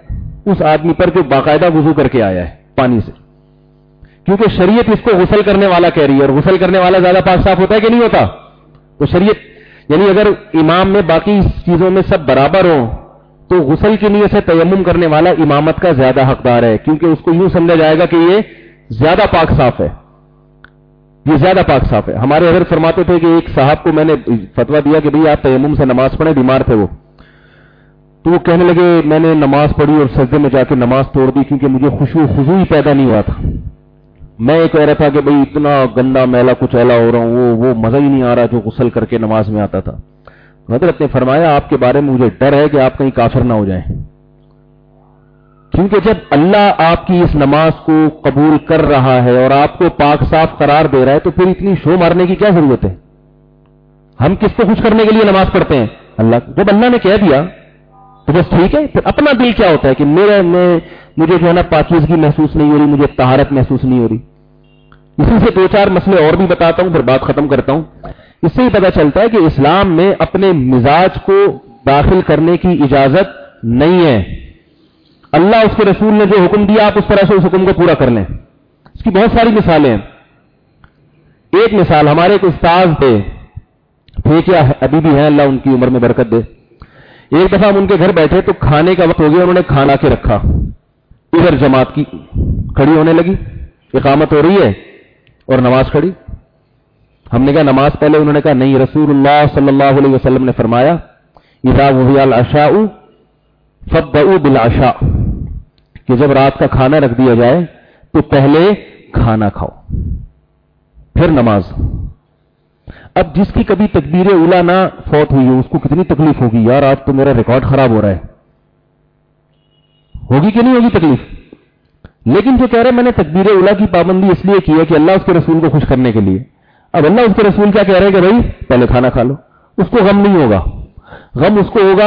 اس آدمی پر جو باقاعدہ وضو کر کے آیا ہے پانی سے، کیونکہ شریعت اس کو غسل کرنے والا کہہ رہی ہے، اور غسل کرنے والا زیادہ پاک صاف ہوتا ہے کہ نہیں ہوتا؟ تو شریعت یعنی اگر امام میں باقی چیزوں میں سب برابر ہوں تو غسل کی نیت سے تیمم کرنے والا امامت کا زیادہ حقدار ہے، کیونکہ اس کو یوں سمجھا جائے گا کہ یہ زیادہ پاک صاف ہے، یہ زیادہ پاک صاف ہے۔ ہمارے حضرت فرماتے تھے کہ ایک صاحب کو میں نے فتویٰ دیا کہ بھئی آپ تیمم سے نماز پڑھیں، بیمار تھے وہ، تو وہ کہنے لگے میں نے نماز پڑھی اور سجدے میں جا کے نماز توڑ دی کیونکہ مجھے خشوع خضوع ہی پیدا نہیں ہوا تھا۔ میں یہ کہہ رہا تھا کہ بھئی اتنا گندا میلا کچھ ایلا ہو رہا ہوں، وہ مزہ ہی نہیں آ رہا جو غسل کر کے نماز میں آتا تھا۔ حضرت نے فرمایا آپ کے بارے میں مجھے ڈر ہے کہ آپ کہیں کافر نہ ہو جائیں، کیونکہ جب اللہ آپ کی اس نماز کو قبول کر رہا ہے اور آپ کو پاک صاف قرار دے رہا ہے تو پھر اتنی شو مارنے کی کیا ضرورت ہے؟ ہم کس کو خوش کرنے کے لیے نماز پڑھتے ہیں؟ اللہ۔ جب اللہ نے کہہ دیا تو بس ٹھیک ہے۔ پھر اپنا دل کیا ہوتا ہے کہ مجھے جو ہے نا پاکیزگی محسوس نہیں ہو رہی، مجھے طہارت محسوس نہیں ہو رہی۔ اسی سے دو چار مسئلے اور بھی بتاتا ہوں پھر بات ختم کرتا ہوں۔ اس سے ہی پتہ چلتا ہے کہ اسلام میں اپنے مزاج کو داخل کرنے کی اجازت نہیں ہے۔ اللہ اس کے رسول نے جو حکم دیا آپ اس طرح سے اس حکم کو پورا کر لیں۔ اس کی بہت ساری مثالیں ہیں۔ ایک مثال، ہمارے ایک استاذ تھے کیا ابھی بھی ہیں، اللہ ان کی عمر میں برکت دے۔ ایک دفعہ ہم ان کے گھر بیٹھے تو کھانے کا وقت ہو گیا، انہوں نے کھانا کے رکھا، ادھر جماعت کی کھڑی ہونے لگی، اقامت ہو رہی ہے اور نماز کھڑی۔ ہم نے کہا نماز پہلے؟ انہوں نے کہا نہیں، رسول اللہ صلی اللہ علیہ وسلم نے فرمایا اذا وضع العشاء فابدؤوا بالعشاء، کہ جب رات کا کھانا رکھ دیا جائے تو پہلے کھانا کھاؤ پھر نماز۔ اب جس کی کبھی تکبیر اولیٰ نہ فوت ہوئی ہو اس کو کتنی تکلیف ہوگی، یار آج تو میرا ریکارڈ خراب ہو رہا ہے، ہوگی کہ نہیں ہوگی تکلیف؟ لیکن جو کہہ رہے میں نے تکبیر اولیٰ کی پابندی اس لیے کی ہے کہ اللہ اس کے رسول کو خوش کرنے کے لیے۔ اب اللہ اس کے رسول کیا کہہ رہے ہیں کہ بھائی پہلے کھانا کھا لو۔ اس کو غم نہیں ہوگا، غم اس کو ہوگا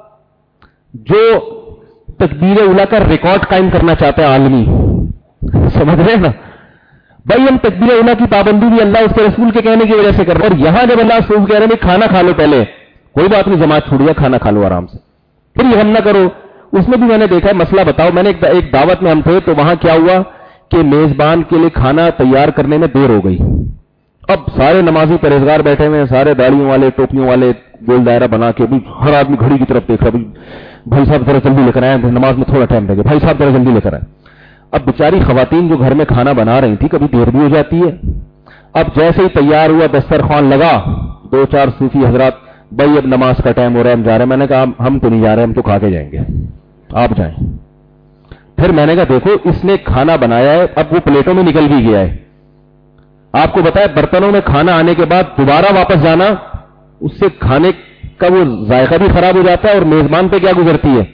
جو تکبیر اولیٰ کا ریکارڈ قائم کرنا چاہتا ہے عالمی، سمجھ رہے ہیں نا بھائی؟ ہم تکبیر اولیٰ کی پابندی بھی اللہ اس کے رسول کے کہنے کی وجہ سے کر رہے ہیں، اور یہاں جب اللہ رسول کہہ رہے ہیں کھانا کھا لو پہلے، کوئی بات نہیں جماعت چھوڑ گیا، کھانا کھا لو آرام سے، پھر یہ غم نہ کرو۔ اس میں بھی میں نے دیکھا ہے، مسئلہ بتاؤ، میں نے ایک دعوت میں ہم تھے تو وہاں کیا ہوا کہ میزبان کے لیے کھانا تیار کرنے میں دیر ہو گئی۔ اب سارے نمازی پرہیزگار بیٹھے ہوئے ہیں، سارے داڑیوں والے ٹوپیوں والے گول دائرہ بنا کے، بھی ہر آدمی گھڑی کی طرف دیکھ رہا ہے، بھائی صاحب ذرا جلدی لے کر آئے، نماز میں تھوڑا ٹائم لگے، بھائی صاحب ذرا جلدی لے کر آئے۔ اب بیچاری خواتین جو گھر میں کھانا بنا رہی تھی کبھی دیر بھی ہو جاتی ہے۔ اب جیسے ہی تیار ہوا دسترخوان لگا، دو چار صوفی حضرات، بھائی اب نماز کا ٹائم ہو رہا ہے ہم جا رہے ہیں۔ میں نے کہا ہم تو نہیں جا رہے، ہم تو کھا کے جائیں گے، آپ جائیں۔ پھر میں نے کہا دیکھو اس نے کھانا بنایا ہے، اب وہ پلیٹوں میں نکل بھی گیا ہے، آپ کو بتایا برتنوں میں کھانا آنے کے بعد دوبارہ واپس جانا، اس سے کھانے کا وہ ذائقہ بھی خراب ہو جاتا ہے، اور میزبان پہ کیا گزرتی ہے،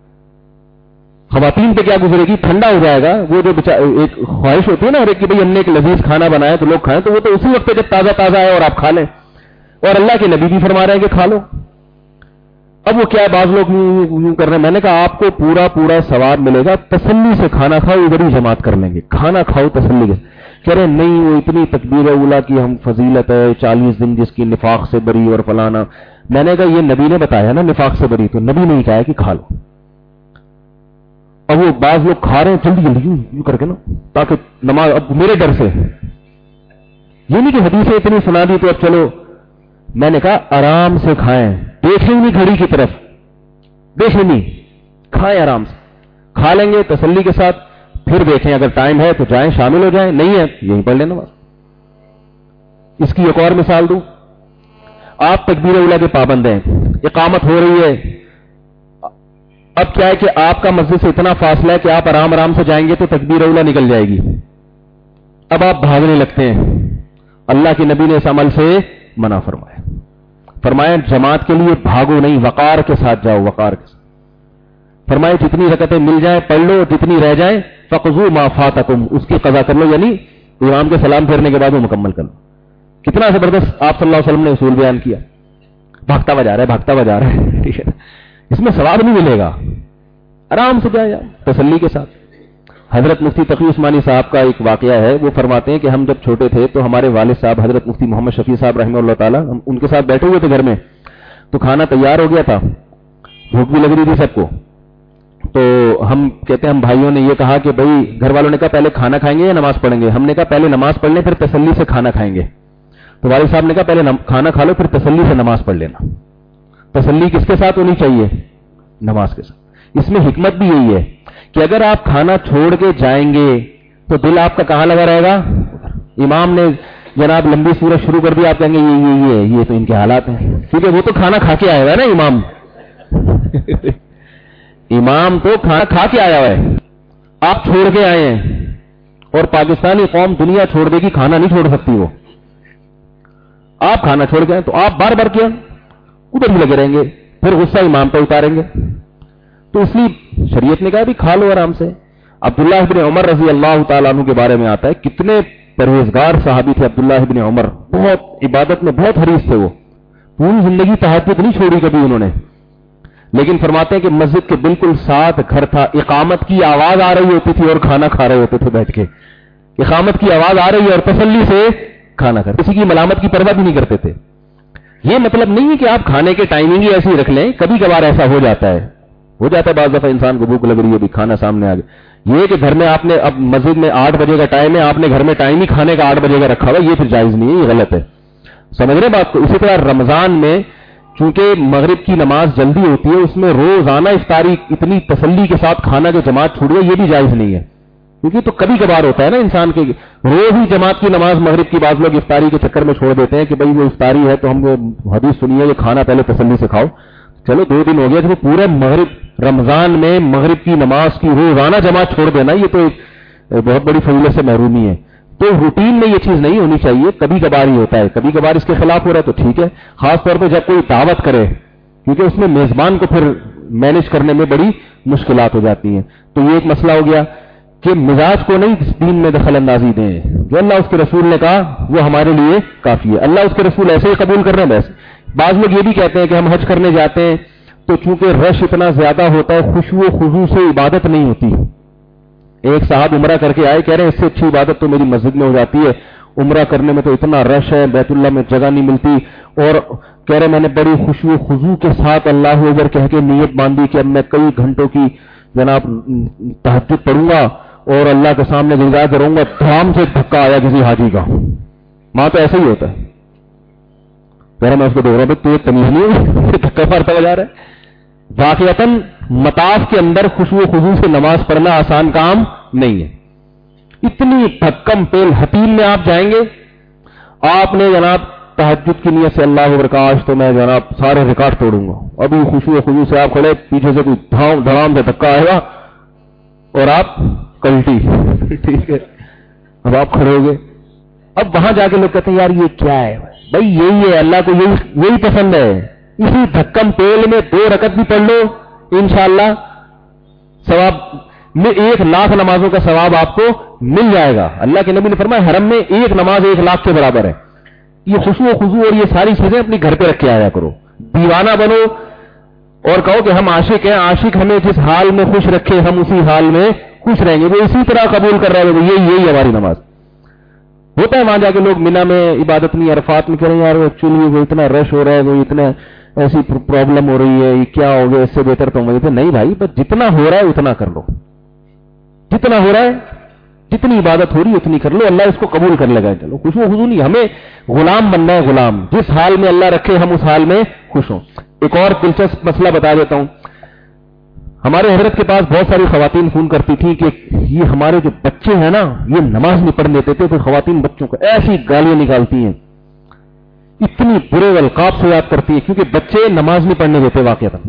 خواتین پہ کیا گزرے گی، ٹھنڈا ہو جائے گا۔ وہ جو ایک خواہش ہوتی ہے نا ہر ایک کہ بھئی ہم نے ایک لذیذ کھانا بنایا تو لوگ کھائیں، تو وہ تو اسی وقت جب تازہ تازہ ہے اور آپ کھا لیں، اور اللہ کے نبی بھی فرما رہے ہیں کہ کھا لو۔ اب وہ کیا ہے، بعض لوگ یوں کر رہے ہیں، میں نے کہا آپ کو پورا ثواب ملے گا، تسلی سے کھانا کھاؤ، ادھر ہی جماعت کر لیں گے، کھانا کھاؤ تسلی سے۔ کہہ رہے نہیں وہ اتنی تکبیر اولیٰ کی ہم فضیلت ہے، 40 دن جس کی نفاق سے بری اور فلانا۔ میں نے کہا یہ نبی نے بتایا نا نفاق سے بری، تو نبی نے ہی کہا کہ کھا لو۔ اب وہ بعض لوگ کھا رہے ہیں جلدی جلدی یوں کر کے نا، تاکہ نماز، اب میرے ڈر سے یہ نہیں کہ حدیثیں اتنی سنا دی تو اب چلو۔ میں نے کہا آرام سے کھائیں، دیکھیں نہیں گھڑی کی طرف، دیکھیں نہیں، کھائیں آرام سے، کھا لیں گے تسلی کے ساتھ، پھر دیکھیں اگر ٹائم ہے تو جائیں شامل ہو جائیں، نہیں ہے یہیں پڑھ لینا بس۔ اس کی ایک اور مثال دوں، آپ تکبیر اولیٰ کے پابند ہیں، اقامت ہو رہی ہے، اب کیا ہے کہ آپ کا مسجد سے اتنا فاصلہ ہے کہ آپ آرام سے جائیں گے تو تکبیر اولیٰ نکل جائے گی، اب آپ بھاگنے لگتے ہیں۔ اللہ کے نبی نے اس عمل سے منع فرمایا جماعت کے لیے بھاگو نہیں، وقار کے ساتھ جاؤ، وقار کے ساتھ۔ فرمایا جتنی رکعتیں مل جائیں پڑھ لو، جتنی رہ جائیں فقضوا ما فاتکم، اس کی قضا کر لو، یعنی امام کے سلام پھیرنے کے بعد وہ مکمل کر لو۔ کتنا زبردست آپ صلی اللہ علیہ وسلم نے اصول بیان کیا۔ بھاگتا ہوا جا رہا ہے، ٹھیک ہے، اس میں ثواب نہیں ملے گا، آرام سے جائے تسلی کے ساتھ۔ حضرت مفتی تقی عثمانی صاحب کا ایک واقعہ ہے، وہ فرماتے ہیں کہ ہم جب چھوٹے تھے تو ہمارے والد صاحب حضرت مفتی محمد شفیع صاحب رحمہ اللہ تعالیٰ، ہم ان کے ساتھ بیٹھے ہوئے تھے گھر میں، تو کھانا تیار ہو گیا تھا، بھوک بھی لگ رہی تھی سب کو، تو ہم کہتے ہیں ہم بھائیوں نے یہ کہا کہ بھائی گھر والوں نے کہا پہلے کھانا کھائیں گے یا نماز پڑھیں گے؟ ہم نے کہا پہلے نماز پڑھ لیں پھر تسلی سے کھانا کھائیں گے. تو والد صاحب نے کہا پہلے کھانا کھا لو پھر تسلی سے نماز پڑھ لینا. تسلی کس کے ساتھ ہونی چاہیے؟ نماز کے ساتھ. اس میں حکمت بھی یہی ہے کہ اگر آپ کھانا چھوڑ کے جائیں گے تو دل آپ کا کہاں لگا رہے گا؟ امام نے جناب لمبی سورت شروع کر دی، آپ کہیں گے یہ تو ان کے حالات ہیں، کیونکہ وہ تو کھانا کھا کے آیا ہوا ہے نا امام. امام تو کھانا کھا کے آیا ہوا ہے، آپ چھوڑ کے آئے ہیں. اور پاکستانی قوم دنیا چھوڑ دے گی، کھانا نہیں چھوڑ سکتی. وہ آپ کھانا چھوڑ کے آئے تو آپ بار بار کیا ادھر بھی لگے رہیں گے، پھر غصہ امام پہ اتاریں گے. تو اس لیے شریعت نے کہا بھی کھا لو آرام سے. عبداللہ ابن عمر رضی اللہ تعالیٰ عنہ کے بارے میں آتا ہے کتنے پرہیزگار صحابی تھے عبداللہ ابن عمر، بہت عبادت میں بہت حریص تھے. وہ پوری زندگی تہجد نہیں چھوڑی کبھی انہوں نے، لیکن فرماتے ہیں کہ مسجد کے بالکل ساتھ گھر تھا، اقامت کی آواز آ رہی ہوتی تھی اور کھانا کھا رہے ہوتے تھے بیٹھ کے. اقامت کی آواز آ رہی ہے اور تسلی سے کھانا کھا رہے، کسی کی ملامت کی پرواہ بھی نہیں کرتے تھے. یہ مطلب نہیں ہے کہ آپ کھانے کے ٹائمنگ ہی ایسی رکھ لیں، کبھی کبھار ایسا ہو جاتا ہے بعض دفعہ انسان کو بھوک لگ رہی ہے بھی کھانا سامنے آ گیا. یہ کہ گھر میں آپ نے اب مسجد میں 8 بجے کا ٹائم ہے، آپ نے گھر میں ٹائم ہی کھانے کا 8 بجے کا رکھا ہوا، یہ پھر جائز نہیں ہے، یہ غلط ہے. سمجھ رہے بات کو؟ اسی طرح رمضان میں چونکہ مغرب کی نماز جلدی ہوتی ہے، اس میں روزانہ افطاری اتنی تسلی کے ساتھ کھانا جو جماعت چھوڑ گئی، یہ بھی جائز نہیں ہے. کیونکہ تو کبھی کبھار ہوتا ہے نا انسان کے روز ہی جماعت کی نماز مغرب کی بعض لوگ افطاری کے چکر میں چھوڑ دیتے ہیں کہ بھائی وہ افطاری ہے تو ہم وہ حدیث سنیے کہ کھانا پہلے تسلی سے کھاؤ. چلو 2 دن ہو گیا کہ وہ پورے مغرب رمضان میں مغرب کی نماز کی روزانہ جماعت چھوڑ دینا یہ تو ایک بہت بڑی فضیلت سے محرومی ہے. تو روٹین میں یہ چیز نہیں ہونی چاہیے، کبھی کبھار ہی ہوتا ہے، کبھی کبھار اس کے خلاف ہو رہا ہے تو ٹھیک ہے. خاص طور پہ جب کوئی دعوت کرے، کیونکہ اس میں میزبان کو پھر مینج کرنے میں بڑی مشکلات ہو جاتی ہیں. تو یہ ایک مسئلہ ہو گیا کہ مزاج کو نہیں دین میں دخل اندازی دیں. جو اللہ اس کے رسول نے کہا وہ ہمارے لیے کافی ہے. اللہ اس کے رسول ایسے ہی قبول کر رہے ہیں. بس بعض لوگ یہ بھی کہتے ہیں کہ ہم حج کرنے جاتے ہیں تو چونکہ رش اتنا زیادہ ہوتا ہے، خشوع و خضوع سے عبادت نہیں ہوتی. ایک صاحب عمرہ کر کے آئے، کہہ رہے ہیں اس سے اچھی عبادت تو میری مسجد میں ہو جاتی ہے، عمرہ کرنے میں تو اتنا رش ہے، بیت اللہ میں جگہ نہیں ملتی. اور کہہ رہے میں نے بڑی خشوع و خضوع کے ساتھ اللہ اکبر کہہ کے نیت باندھی کہ اب میں کئی گھنٹوں کی جناب تہجد پڑھوں گا اور اللہ کے سامنے گلگائے کروں گا. دھام سے دھکا آیا کسی حاجی کا. ماں تو ایسا ہی ہوتا ہے. کہہ رہا میں اس کو دیکھ رہا ہوں تو یہ تمیز نہیں دھکا مارتا ہوا جا رہا ہے. واقعتاً مطاف کے اندر خشوع و خضوع سے نماز پڑھنا آسان کام نہیں ہے. اتنی دھکم پیل حتیم میں آپ جائیں گے، آپ نے جناب تہجد کی نیت سے اللہ وبرکاش تو میں جناب سارے ریکارڈ توڑوں گا، ابھی خشوع و خضوع سے آپ کھڑے، پیچھے سے کوئی دھڑام سے دھکا آئے گا اور آپ کلٹی. ٹھیک ہے، اب آپ کھڑے ہو گئے. اب وہاں جا کے لوگ کہتے ہیں یار یہ کیا ہے؟ بھائی یہی ہے، اللہ کو یہی پسند ہے. اسی دھکم پیل میں 2 رکعت بھی پڑھ لو انشاءاللہ ثواب میں 1,00,000 نمازوں کا ثواب آپ کو مل جائے گا. اللہ کے نبی نے فرمایا حرم میں 1 نماز 1,00,000 کے برابر ہے. یہ خشوع و خضوع اور یہ ساری چیزیں اپنی گھر پہ رکھ کے آیا کرو. دیوانہ بنو اور کہو کہ ہم عاشق ہیں، عاشق ہمیں جس حال میں خوش رکھے ہم اسی حال میں خوش رہیں گے. وہ اسی طرح قبول کر رہے ہیں، یہی ہماری نماز. ہوتا ہے وہاں جا کے لوگ منا میں عبادت نہیں، عرفات میں کہہ رہے ہیں یار ایکچولی وہ اتنا رش ہو رہا ہے، وہ اتنا ایسی پرابلم ہو رہی ہے، یہ کیا ہو گیا، اس سے بہتر تو مجھے نہیں بھائی، بس جتنا ہو رہا ہے اتنا کر لو. جتنا ہو رہا ہے، جتنی عبادت ہو رہی ہے اتنی کر لو، اللہ اس کو قبول کر لے گا. چلو خشوع و خضوع نہیں، ہمیں غلام بننا ہے. غلام جس حال میں اللہ رکھے ہم اس حال میں خوش ہوں. ایک اور دلچسپ مسئلہ بتا دیتا ہوں. ہمارے حضرت کے پاس بہت ساری خواتین فون کرتی تھیں کہ یہ ہمارے جو بچے ہیں نا یہ نماز نہیں پڑھنے دیتے. تو خواتین بچوں کو ایسی گالیاں نکالتی ہیں، اتنی برے القاب سے یاد کرتی ہے، کیونکہ بچے نماز نہیں پڑھنے دیتے، واقعہ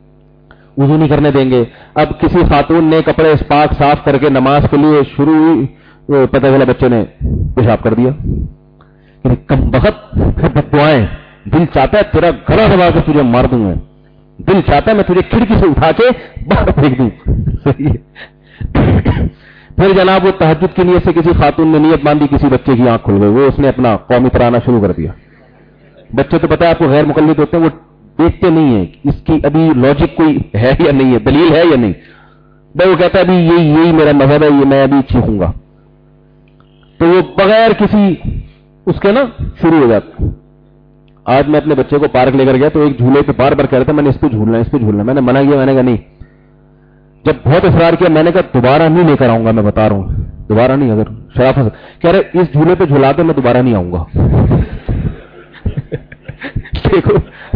وضو نہیں کرنے دیں گے. اب کسی خاتون نے کپڑے پاک صاف کر کے نماز کے لیے شروع ہوئی، پتہ چلا بچے نے پیشاب کر دیا. کم بخت بد دعائیں. دل چاہتا ہے تیرا گلا دبا کے تجھے مار دوں میں، دل چاہتا ہے میں تجھے کھڑکی سے اٹھا کے باہر پھینک دوں. پھر جناب وہ تہجد کی نیت سے کسی خاتون نے نیت باندھی، کسی بچے کی آنکھ کھل گئی، وہ اس نے اپنا قومی ترانہ شروع کر دیا. بچے تو پتہ ہے آپ کو غیر مقلد ہوتے ہیں، وہ دیکھتے نہیں ہیں اس کی ابھی لاجک کوئی ہے یا نہیں ہے، دلیل ہے یا نہیں. بھائی وہ کہتا ہے ابھی یہی میرا مذہب ہے، یہ میں ابھی چیخوں گا. تو وہ بغیر کسی اس کے نا شروع ہو جاتا. آج میں اپنے بچے کو پارک لے کر گیا تو ایک جھولے پہ بار بار کہہ رہا تھا میں نے اس پہ جھولنا ہے، اس پہ جھولنا. میں نے منع کیا، میں نے کہا نہیں. جب بہت اصرار کیا میں نے کہا دوبارہ نہیں لے کر آؤں گا، میں بتا رہا ہوں دوبارہ نہیں، اگر شرافت کہہ رہے اس جھولے پہ جھلا دے میں دوبارہ نہیں آؤں گا. دیکھو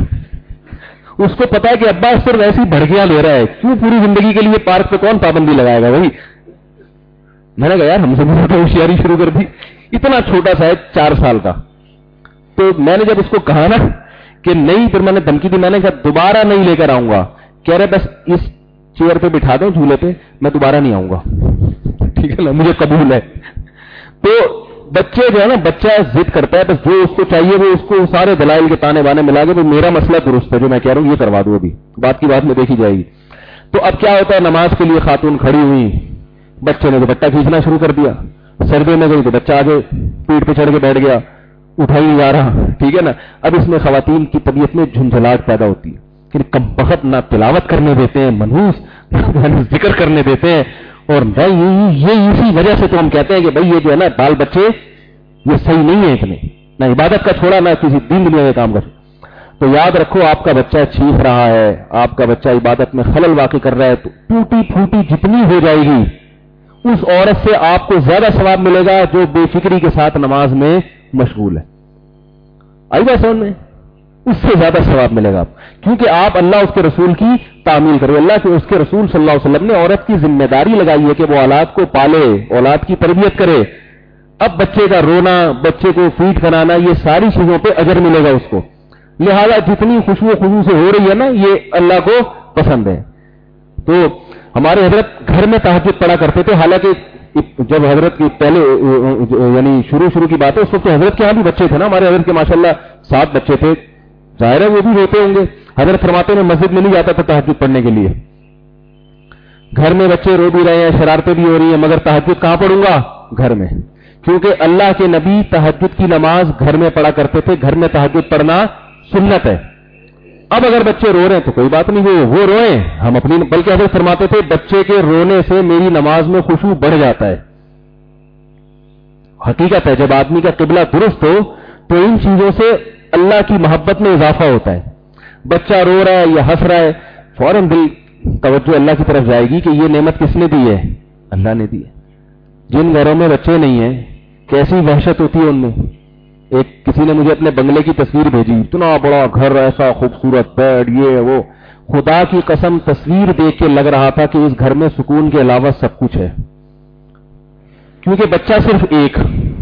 اس کو پتا ہے کہ ابا صرف ایسی بھڑکیاں لے رہا ہے، کیوں پوری زندگی کے لیے پارک پہ کون پابندی لگائے گا. وہی میں نے کہا یار ہم سے بھی ہوشیاری شروع کر دی. اتنا چھوٹا سا ہے 4 سال کا. تو میں نے جب اس کو کہا نا کہ نہیں، پھر میں نے دھمکی دی، میں نے کہا دوبارہ نہیں لے کر آؤں گا. کہہ رہے بس اس چیئر پہ بٹھا دیں جھولے پہ، میں دوبارہ نہیں آؤں گا. ٹھیک ہے نا، مجھے قبول ہے. تو بچے جو ہے نا، بچہ ضد کرتا ہے، بس جو اس کو چاہیے وہ اس کو سارے دلائل کے تانے بانے ملا کے وہ میرا مسئلہ درست ہے جو میں کہہ رہا ہوں یہ کروا دوں، ابھی بات کی بات میں دیکھی جائے گی. تو اب کیا ہوتا ہے، نماز کے لیے خاتون کھڑی ہوئی، بچے نے دوپٹہ کھینچنا شروع کر دیا. سردی میں گئی تو بچہ آگے پیٹ پہ چڑھ کے بیٹھ گیا، اٹھا ہی جا رہا. ٹھیک ہے نا. اب اس میں خواتین کی طبیعت میں جھنجھلاہٹ پیدا ہوتی ہے کہ کم بخت نہ تلاوت کرنے دیتے ہیں، منحوس ذکر کرنے دیتے ہیں. اور یہ اسی وجہ سے تو ہم کہتے ہیں کہ بھائی یہ جو ہے نا بال بچے یہ صحیح نہیں ہے، اتنے نہ عبادت کا چھوڑا نہ کسی دین دنیا میں کام کر. تو یاد رکھو آپ کا بچہ چیخ رہا ہے، آپ کا بچہ عبادت میں خلل واقع کر رہا ہے، تو ٹوٹی پھوٹی جتنی ہو جائے گی اس عورت سے آپ کو زیادہ ثواب ملے گا جو بے فکری کے ساتھ نماز میں مشغول ہے. آئی بات سمجھ میں؟ اس سے زیادہ ثواب ملے گا آپ، کیونکہ آپ اللہ اس کے رسول کی تعمیل کرو. اللہ کے اس کے رسول صلی اللہ علیہ وسلم نے عورت کی ذمہ داری لگائی ہے کہ وہ اولاد کو پالے، اولاد کی تربیت کرے. اب بچے کا رونا، بچے کو فیڈ کرانا، یہ ساری چیزوں پہ اجر ملے گا اس کو. لہذا جتنی خوشبو خضو سے ہو رہی ہے نا یہ اللہ کو پسند ہے. تو ہمارے حضرت گھر میں تہجد پڑھا کرتے تھے. حالانکہ جب حضرت کی پہلے یعنی شروع کی بات ہے، اس وقت حضرت کے ہاں بھی بچے تھے نا. ہمارے حضرت کے ماشاءاللہ 7 بچے تھے. ظاہر ہے وہ بھی روتے ہوں گے. حضرت فرماتے ہیں مسجد میں نہیں جاتا تھا تہجد پڑھنے کے لیے. گھر میں بچے رو بھی رہے ہیں، شرارتیں بھی ہو رہی ہیں، مگر تہجد کہاں پڑھوں گا؟ گھر میں. کیونکہ اللہ کے نبی تہجد کی نماز گھر میں پڑھا کرتے تھے. گھر میں تہجد پڑھنا سنت ہے. اب اگر بچے رو رہے ہیں تو کوئی بات نہیں، وہ روئیں، ہم اپنی. بلکہ حضرت فرماتے تھے بچے کے رونے سے میری نماز میں خشوع بڑھ جاتا ہے. حقیقت ہے جب آدمی کا قبلہ درست ہو تو ان چیزوں سے اللہ کی محبت میں اضافہ ہوتا ہے. بچہ رو رہا ہے یا ہنس رہا ہے، فوراً دل توجہ اللہ کی طرف جائے گی کہ یہ نعمت کس نے دی ہے؟ اللہ نے دی ہے. جن گھروں میں بچے نہیں ہیں کیسی وحشت ہوتی ہے ان میں. ایک کسی نے مجھے اپنے بنگلے کی تصویر بھیجی، اتنا بڑا گھر، ایسا خوبصورت بیڈ، یہ وہ. خدا کی قسم تصویر دیکھ کے لگ رہا تھا کہ اس گھر میں سکون کے علاوہ سب کچھ ہے. کیونکہ بچہ صرف ایک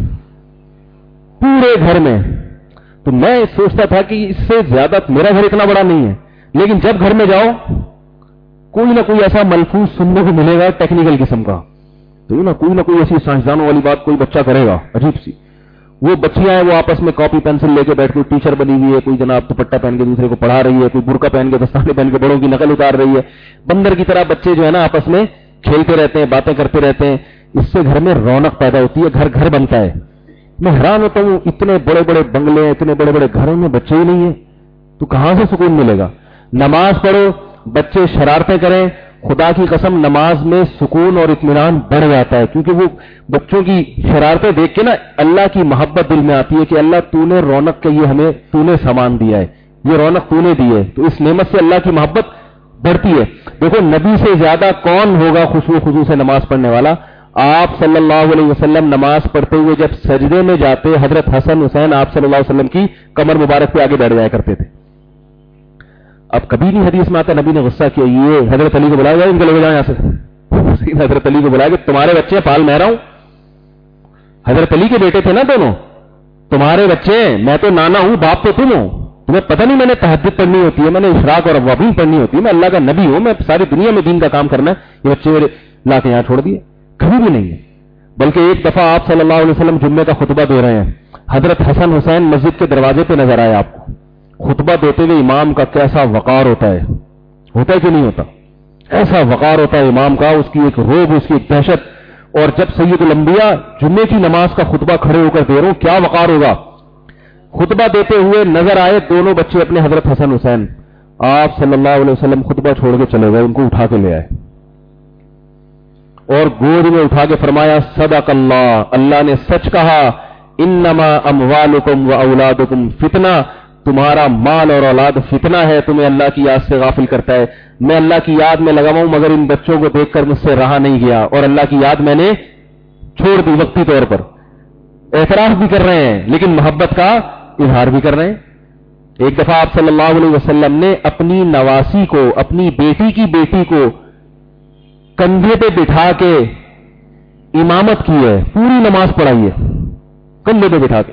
پورے گھر میں. تو میں سوچتا تھا کہ اس سے زیادہ میرا گھر اتنا بڑا نہیں ہے، لیکن جب گھر میں جاؤ کوئی نہ کوئی ایسا ملفوظ سننے کو ملے گا ٹیکنیکل قسم کا. تو نہ کوئی ایسی سائنسدانوں والی بات کوئی بچہ کرے گا عجیب سی. وہ بچیاں ہیں وہ آپس میں کاپی پینسل لے کے بیٹھ کے، ٹیچر بنی ہوئی ہے، کوئی جناب دوپٹہ پہن کے دوسرے کو پڑھا رہی ہے، کوئی برقع پہن کے دستانے پہن کے بڑوں کی نقل اتار رہی ہے. بندر کی طرح بچے جو ہے نا آپس میں کھیلتے رہتے ہیں، باتیں کرتے رہتے ہیں. اس سے گھر میں رونق پیدا ہوتی ہے، گھر بنتا ہے. میں حیران ہوتا ہوں اتنے بڑے بڑے بنگلے، اتنے بڑے بڑے گھروں میں بچے ہی نہیں ہیں تو کہاں سے سکون ملے گا؟ نماز پڑھو، بچے شرارتیں کریں، خدا کی قسم نماز میں سکون اور اطمینان بڑھ جاتا ہے. کیونکہ وہ بچوں کی شرارتیں دیکھ کے نا اللہ کی محبت دل میں آتی ہے کہ اللہ تو نے رونق کے یہ ہمیں تو نے سامان دیا ہے، یہ رونق تو نے دی ہے. تو اس نعمت سے اللہ کی محبت بڑھتی ہے. دیکھو نبی سے زیادہ کون ہوگا خشوع و خضوع سے نماز پڑھنے والا؟ آپ صلی اللہ علیہ وسلم نماز پڑھتے ہوئے جب سجدے میں جاتے حضرت حسن حسین آپ صلی اللہ علیہ وسلم کی کمر مبارک پہ آگے بیٹھ جایا کرتے تھے. اب کبھی نہیں حدیث میں آتا نبی نے غصہ کیا یہ حضرت علی کو بلایا جائے، ان کو لے جائیں یہاں سے. حضرت علی کو بلایا کہ تمہارے بچے پال میں رہا ہوں. حضرت علی کے بیٹے تھے نا دونوں، تمہارے بچے ہیں، میں تو نانا ہوں، باپ تو تم ہو. تمہیں پتہ نہیں میں نے تہجد پڑھنی ہوتی ہے، میں نے اشراق اور اوابین پڑھنی ہوتی ہے، میں اللہ کا نبی ہوں، میں ساری دنیا میں دین کا کام کرنا ہے. یہ بچے میرے لا کے یہاں چھوڑ دیے؟ کبھی بھی نہیں ہے. بلکہ ایک دفعہ آپ صلی اللہ علیہ وسلم جمعے کا خطبہ دے رہے ہیں، حضرت حسن حسین مسجد کے دروازے پہ نظر آئے آپ کو. خطبہ دیتے ہوئے امام کا کیسا وقار ہوتا ہے کہ نہیں ہوتا؟ ایسا وقار ہوتا ہے امام کا، اس کی ایک روب، اس کی ایک دہشت. اور جب سید الانبیاء جمعے کی نماز کا خطبہ کھڑے ہو کر دے رہا ہوں، کیا وقار ہوگا. خطبہ دیتے ہوئے نظر آئے دونوں بچے اپنے حضرت حسن حسین. آپ صلی اللہ علیہ وسلم خطبہ چھوڑ کے چلے گئے، ان کو اٹھا کے لے آئے اور گود میں اٹھا کے فرمایا صدق اللہ، اللہ نے سچ کہا، انما اموالکم و اولادکم فتنہ، تمہارا مال اور اولاد فتنہ ہے، تمہیں اللہ کی یاد سے غافل کرتا ہے. میں اللہ کی یاد میں لگا ہوں مگر ان بچوں کو دیکھ کر مجھ سے رہا نہیں گیا اور اللہ کی یاد میں نے چھوڑ دی وقتی طور پر. اعتراف بھی کر رہے ہیں لیکن محبت کا اظہار بھی کر رہے ہیں. ایک دفعہ آپ صلی اللہ علیہ وسلم نے اپنی نواسی کو، اپنی بیٹی کی بیٹی کو کندھے پہ بٹھا کے امامت کی ہے، پوری نماز پڑھائی ہے کندھے پہ بٹھا کے.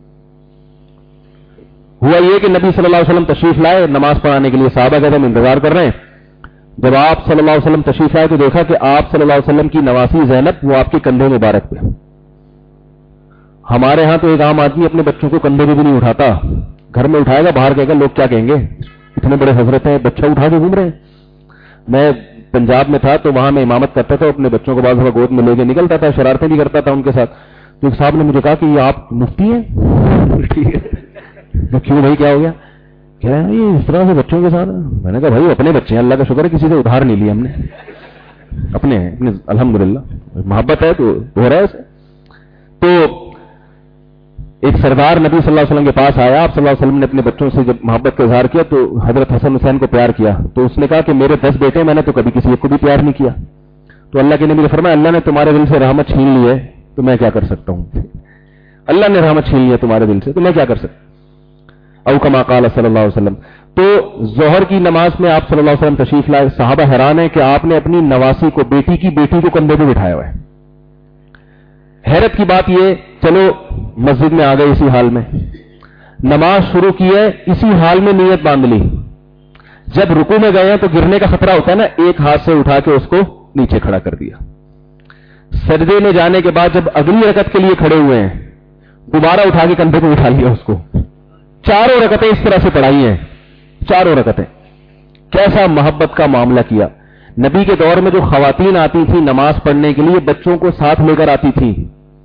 ہوا یہ کہ نبی صلی اللہ علیہ وسلم تشریف لائے نماز پڑھانے کے لیے، صحابہ کہتے ہم انتظار کر رہے ہیں. جب آپ صلی اللہ علیہ وسلم تشریف لائے تو دیکھا کہ آپ صلی اللہ علیہ وسلم کی نواسی زینب وہ آپ کے کندھے مبارک پہ. ہمارے ہاں تو ایک عام آدمی اپنے بچوں کو کندھے پہ بھی نہیں اٹھاتا، گھر میں اٹھائے گا باہر کہے گا لوگ کیا کہیں گے، اتنے بڑے حضرت ہیں بچہ اٹھا کے گھوم رہے ہیں. میں پنجاب میں تھا تو وہاں میں امامت کرتا تھا، اپنے بچوں کو بعض دفعہ گود میں لے کے نکلتا تھا، شرارتیں بھی کرتا تھا ان کے ساتھ. تو ایک صاحب نے مجھے کہا کہ یہ آپ مفتی ہیں؟ کیوں بھائی کیا ہو گیا؟ کہہ رہے ہیں یہ اس طرح سے بچوں کے ساتھ. میں نے کہا بھائی اپنے بچے ہیں، اللہ کا شکر ہے کسی سے ادھار نہیں لیا ہم نے، اپنے الحمدللہ محبت ہے تو ہو رہا ہے اسے. تو ایک سردار نبی صلی اللہ علیہ وسلم کے پاس آیا، آپ صلی اللہ علیہ وسلم نے اپنے بچوں سے جب محبت کا اظہار کیا تو حضرت حسن حسین کو پیار کیا. تو اس نے کہا کہ میرے 10 بیٹے میں نے تو کبھی کسی ایک کو بھی پیار نہیں کیا. تو اللہ کے نبی نے فرمایا اللہ نے تمہارے دل سے رحمت چھین لی ہے تو میں کیا کر سکتا ہوں. اللہ نے رحمت چھین لی ہے تمہارے دل سے تو میں کیا کر سکتا ہوں. او کما قال صلی اللہ علیہ وسلم. تو ظہر کی نماز میں آپ صلی اللہ علیہ وسلم تشریف لائے، صحابہ حیران ہیں کہ آپ نے اپنی نواسی کو، بیٹی کی بیٹی کو کندھے پہ بٹھایا ہوا ہے. حیرت کی بات یہ، چلو مسجد میں آ گئے اسی حال میں، نماز شروع کی ہے اسی حال میں نیت باندھ لی. جب رکوع میں گئے ہیں تو گرنے کا خطرہ ہوتا ہے نا، ایک ہاتھ سے اٹھا کے اس کو نیچے کھڑا کر دیا. سجدے میں جانے کے بعد جب اگلی رکعت کے لیے کھڑے ہوئے ہیں دوبارہ اٹھا کے کندھے پہ اٹھا لیا اس کو. چاروں رکعتیں اس طرح سے پڑھائی ہیں، چاروں رکعتیں. کیسا محبت کا معاملہ کیا. نبی کے دور میں جو خواتین آتی تھیں نماز پڑھنے کے لیے بچوں کو ساتھ لے کر آتی تھیں.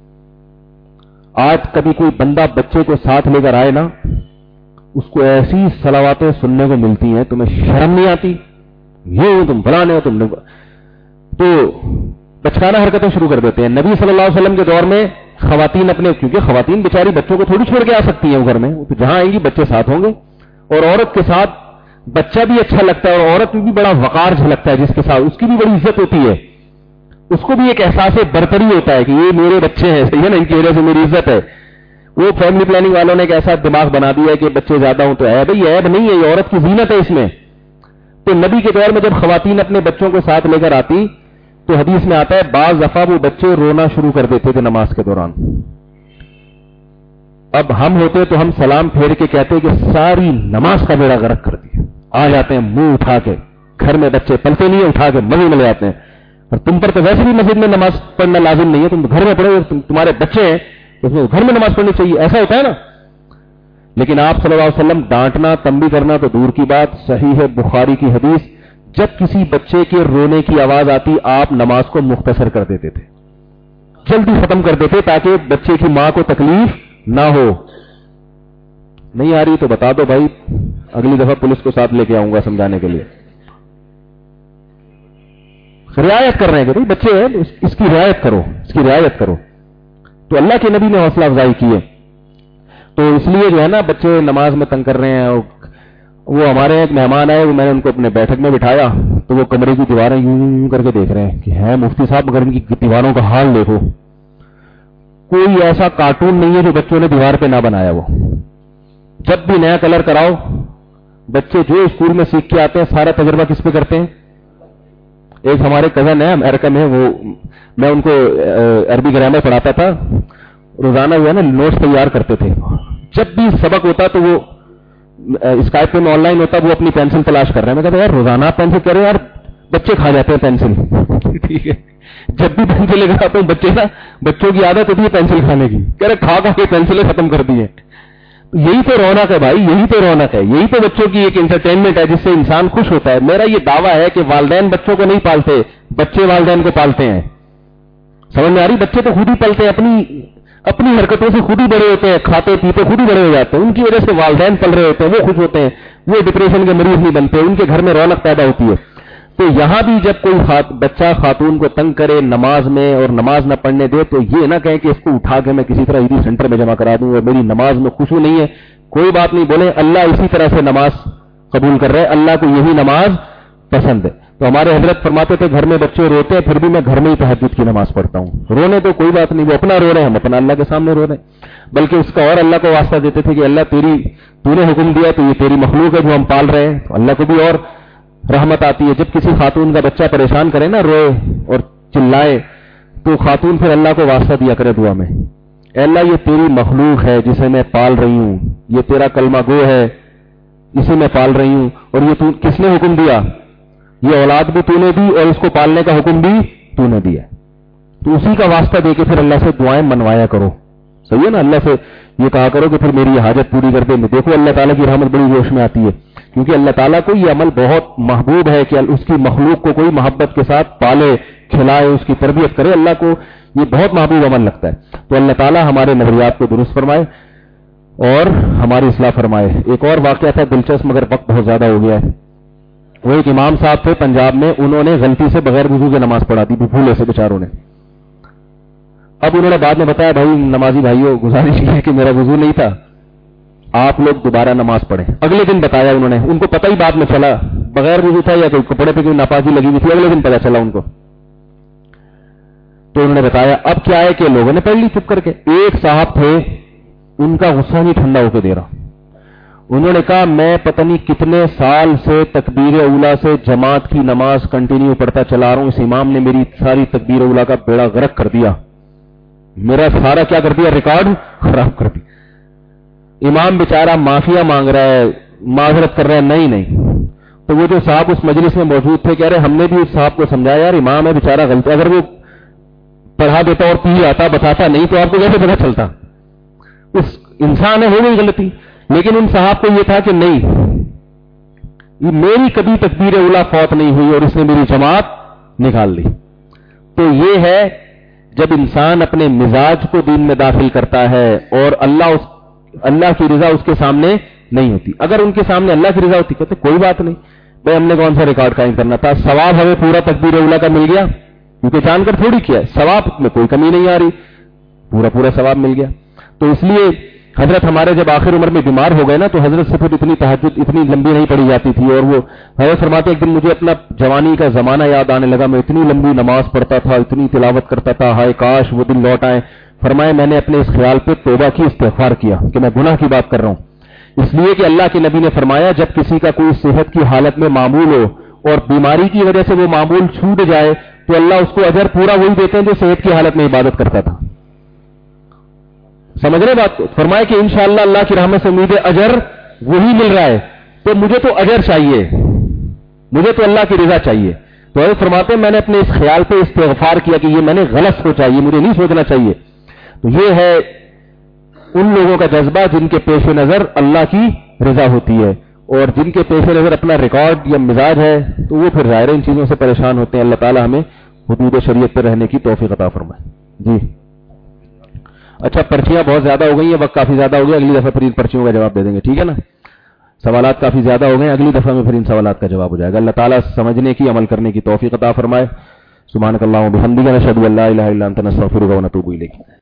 آج کبھی کوئی بندہ بچے کو ساتھ لے کر آئے نا، اس کو ایسی صلواتیں سننے کو ملتی ہیں تمہیں شرم نہیں آتی، یہ تم فلانے ہو تم. تو بچکانہ حرکتیں شروع کر دیتے ہیں. نبی صلی اللہ علیہ وسلم کے دور میں خواتین اپنے، کیونکہ خواتین بیچاری بچوں کو تھوڑی چھوڑ کے آ سکتی ہیں گھر میں، تو جہاں آئیں گی بچے ساتھ ہوں گے. اور عورت کے ساتھ بچہ بھی اچھا لگتا ہے اور عورت میں بھی بڑا وقار جھلکتا ہے، جس کے ساتھ اس کی بھی بڑی عزت ہوتی ہے، اس کو بھی ایک احساس برتری ہوتا ہے کہ یہ میرے بچے ہیں، صحیح ہے نا، ان کی وجہ سے میری عزت ہے. وہ فیملی پلاننگ والوں نے ایک ایسا دماغ بنا دیا ہے کہ بچے زیادہ ہوں تو عیب. بھائی عیب نہیں ہے، یہ عورت کی زینت ہے اس میں. تو نبی کے دور میں جب خواتین اپنے بچوں کو ساتھ لے کر آتی تو حدیث میں آتا ہے بعض دفعہ وہ بچے رونا شروع کر دیتے تھے نماز کے دوران. اب ہم ہوتے تو ہم سلام پھیر کے کہتے کہ ساری نماز کا بیڑا غرق کر دیا. آ جاتے ہیں منہ اٹھا کے، گھر میں بچے پلتے نہیں ہیں، اٹھا کے مزے میں لے جاتے ہیں. اور تم پر تو ویسے بھی مسجد میں نماز پڑھنا لازم نہیں ہے، تم گھر میں پڑھو، تمہارے بچے ہیں تو گھر میں نماز پڑھنی چاہیے، ایسا ہوتا ہے نا. لیکن آپ صلی اللہ علیہ وسلم ڈانٹنا تنبیہ کرنا تو دور کی بات. صحیح ہے بخاری کی حدیث، جب کسی بچے کے رونے کی آواز آتی آپ نماز کو مختصر کر دیتے تھے، جلدی ختم کر دیتے تاکہ بچے کی ماں کو تکلیف نہ ہو. نہیں آ رہی تو بتا دو بھائی، اگلی دفعہ پولیس کو ساتھ لے کے آؤں گا سمجھانے کے لیے. رعایت کر رہے ہیں کہ بچے ہیں اس کی رعایت کرو، اس کی رعایت کرو. تو اللہ کے نبی نے حوصلہ افزائی کی ہے. تو اس لیے جو ہے نا بچے نماز میں تنگ کر رہے ہیں. وہ ہمارے ایک مہمان آئے، میں نے ان کو اپنے بیٹھک میں بٹھایا تو وہ کمرے کی دیواریں یوں کر کے دیکھ رہے ہیں کہ ہے مفتی صاحب مگر ان کی دیواروں کا حال دیکھو. کوئی ایسا کارٹون نہیں ہے جو بچوں نے دیوار پہ نہ بنایا. وہ جب بھی نیا کلر کراؤ، بچے جو اسکول میں سیکھ کے آتے ہیں سارا تجربہ کس پہ کرتے ہیں. ایک ہمارے کزن ہے امریکہ میں، وہ میں ان کو عربی گرامر پڑھاتا تھا، روزانہ جو ہے نا نوٹس تیار کرتے تھے. جب بھی سبق ہوتا تو وہ اسکائپ پہ میں آن لائن ہوتا، وہ اپنی پینسل تلاش کر رہے ہیں. میں کہتا یار روزانہ پینسل کرے یار، بچے کھا جاتے ہیں پینسل. ٹھیک ہے، جب بھی پینسل لے کر آتا ہوں بچے نا، بچوں کی عادت ہوتی ہے پینسل کھانے کی، کہہ رہے کھا کے پینسلیں ختم کر دی ہیں. یہی تو رونق ہے بھائی، یہی تو رونق ہے، یہی تو بچوں کی ایک انٹرٹینمنٹ ہے جس سے انسان خوش ہوتا ہے. میرا یہ دعویٰ ہے کہ والدین بچوں کو نہیں پالتے، بچے والدین کو پالتے ہیں. سمجھ میں آ رہی؟ بچے تو خود ہی پلتے ہیں، اپنی حرکتوں سے خود ہی بڑے ہوتے ہیں، کھاتے پیتے خود ہی بڑے ہو جاتے ہیں. ان کی وجہ سے والدین پل رہے ہوتے ہیں، وہ خوش ہوتے ہیں، وہ ڈپریشن کے مریض نہیں بنتے، ان کے گھر میں رونق پیدا ہوتی ہے. تو یہاں بھی جب کوئی بچہ خاتون کو تنگ کرے نماز میں اور نماز نہ پڑھنے دے تو یہ نہ کہیں کہ اس کو اٹھا کے میں کسی طرح عیدی سینٹر میں جمع کرا دوں اور میری نماز میں خوشبو نہیں ہے. کوئی بات نہیں، بولے اللہ اسی طرح سے نماز قبول کر رہے، اللہ کو یہی نماز پسند ہے. تو ہمارے حضرت فرماتے تھے گھر میں بچے روتے ہیں پھر بھی میں گھر میں ہی تہجد کی نماز پڑھتا ہوں. رونے تو کوئی بات نہیں، وہ اپنا رو رہے ہیں، ہم اپنا اللہ کے سامنے رو رہے ہیں. بلکہ اس کا اور اللہ کو واسطہ دیتے تھے کہ اللہ تو نے حکم دیا تو یہ تیری مخلوق ہے جو ہم پال رہے ہیں. تو اللہ کو بھی اور رحمت آتی ہے. جب کسی خاتون کا بچہ پریشان کرے نا، روئے اور چلائے، تو خاتون پھر اللہ کو واسطہ دیا کرے دعا میں، اے اللہ یہ تیری مخلوق ہے جسے میں پال رہی ہوں، یہ تیرا کلمہ گو ہے اسے میں پال رہی ہوں، اور یہ تو کس نے حکم دیا؟ یہ اولاد بھی تو نے دی اور اس کو پالنے کا حکم بھی تو نے دیا. تو اسی کا واسطہ دے کے پھر اللہ سے دعائیں منوایا کرو. صحیح ہے نا؟ اللہ سے یہ کہا کرو کہ پھر میری یہ حاجت پوری کر دے. دیکھو اللہ تعالیٰ کی رحمت بڑی جوش میں آتی ہے، کیونکہ اللہ تعالیٰ کو یہ عمل بہت محبوب ہے کہ اس کی مخلوق کو کوئی محبت کے ساتھ پالے، کھلائے، اس کی تربیت کرے. اللہ کو یہ بہت محبوب عمل لگتا ہے. تو اللہ تعالیٰ ہمارے نظریات کو درست فرمائے اور ہماری اصلاح فرمائے. ایک اور واقعہ تھا دلچسپ، مگر وقت بہت زیادہ ہو گیا ہے. وہ ایک امام صاحب تھے پنجاب میں، انہوں نے غلطی سے بغیر وضو کے نماز پڑھا دی، بھولے سے بیچاروں نے. اب انہوں نے بعد میں بتایا بھائی نمازی بھائیوں گزارش کی ہے کہ میرا وضو نہیں تھا، آپ لوگ دوبارہ نماز پڑھیں. اگلے دن بتایا انہوں نے، ان کو پتہ ہی بعد میں چلا بغیر وضو تھا یا کوئی کپڑے پہ کوئی ناپاکی لگی ہوئی تھی، اگلے دن پتہ چلا ان کو. تو انہوں نے بتایا اب کیا ہے کہ لوگوں نے پڑھ لی چپ کر کے. ایک صاحب تھے ان کا غصہ نہیں ٹھنڈا ہو کے دے رہا. انہوں نے کہا میں پتہ نہیں کتنے سال سے تکبیر اولا سے جماعت کی نماز کنٹینیو پڑھتا چلا رہا ہوں، اس امام نے میری ساری تکبیر اولا کا بیڑا غرق کر دیا، میرا سارا کیا کر دیا، ریکارڈ خراب کر دیا. امام بیچارہ معافیا مانگ رہا ہے، معذرت کر رہا ہے، نہیں. تو وہ جو صاحب اس مجلس میں موجود تھے کہہ رہے ہم نے بھی اس صاحب کو سمجھایا یار امام ہے بیچارہ غلط، اگر وہ پڑھا دیتا اور پی آتا بتاتا نہیں تو آپ کو کیسے پتہ چلتا، اس انسان ہے ہو گئی غلطی. لیکن ان صاحب کو یہ تھا کہ نہیں، یہ میری کبھی تکبیر اولا فوت نہیں ہوئی اور اس نے میری جماعت نکال لی. تو یہ ہے جب انسان اپنے مزاج کو دین میں داخل کرتا ہے اور اللہ کی رضا اس کے سامنے نہیں ہوتی. اگر ان کے سامنے اللہ کی رضا ہوتی کہتے کوئی بات نہیں بھائی، ہم نے کون سا ریکارڈ قائم کرنا تھا، ثواب ہمیں پورا تکبیر اولا کا مل گیا، کیونکہ جان کر تھوڑی کیا، ثواب میں کوئی کمی نہیں آ رہی، پورا ثواب مل گیا. تو اس لیے حضرت ہمارے جب آخر عمر میں بیمار ہو گئے نا، تو حضرت سے پھر اتنی تہجد اتنی لمبی نہیں پڑھی جاتی تھی. اور وہ حضرت فرماتے ایک دن مجھے اپنا جوانی کا زمانہ یاد آنے لگا، میں اتنی لمبی نماز پڑھتا تھا، اتنی تلاوت کرتا تھا، ہائے کاش وہ دن لوٹ آئے. فرمایا میں نے اپنے اس خیال پہ توبہ کی، استغفار کیا کہ میں گناہ کی بات کر رہا ہوں. اس لیے کہ اللہ کے نبی نے فرمایا جب کسی کا کوئی صحت کی حالت میں معمول ہو اور بیماری کی وجہ سے وہ معمول چھوٹ جائے تو اللہ اس کو اجر پورا وہی دیتے ہیں جو صحت کی حالت میں عبادت کرتا تھا. سمجھ رہے بات کو؟ فرمایا کہ انشاءاللہ اللہ کی رحمت سے امید ہے اجر وہی مل رہا ہے. تو مجھے تو اجر چاہیے، مجھے تو اللہ کی رضا چاہیے. تو حضرت فرماتے ہیں میں نے اپنے اس خیال پہ استغفار کیا کہ یہ میں نے غلط سوچا، یہ مجھے نہیں سوچنا چاہیے. تو یہ ہے ان لوگوں کا جذبہ جن کے پیش نظر اللہ کی رضا ہوتی ہے، اور جن کے پیش نظر اپنا ریکارڈ یا مزاج ہے تو وہ پھر ظاہر ان چیزوں سے پریشان ہوتے ہیں. اللہ تعالی ہمیں حدود شریعت پر رہنے کی توفیق عطا فرمائے. جی اچھا، پرچیاں بہت زیادہ ہو گئی ہیں، وقت کافی زیادہ ہو گیا، اگلی دفعہ پھر ان پرچیوں کا جواب دے دیں گے، ٹھیک ہے نا؟ سوالات کافی زیادہ ہو گئے ہیں، اگلی دفعہ میں پھر ان سوالات کا جواب ہو جائے گا. اللہ تعالیٰ سمجھنے کی، عمل کرنے کی توفیق عطا فرمائے. سبحانک اللہم و بحمدک، نشہد ان لا الہ الا انت، نستغفرک و نتوب الیک.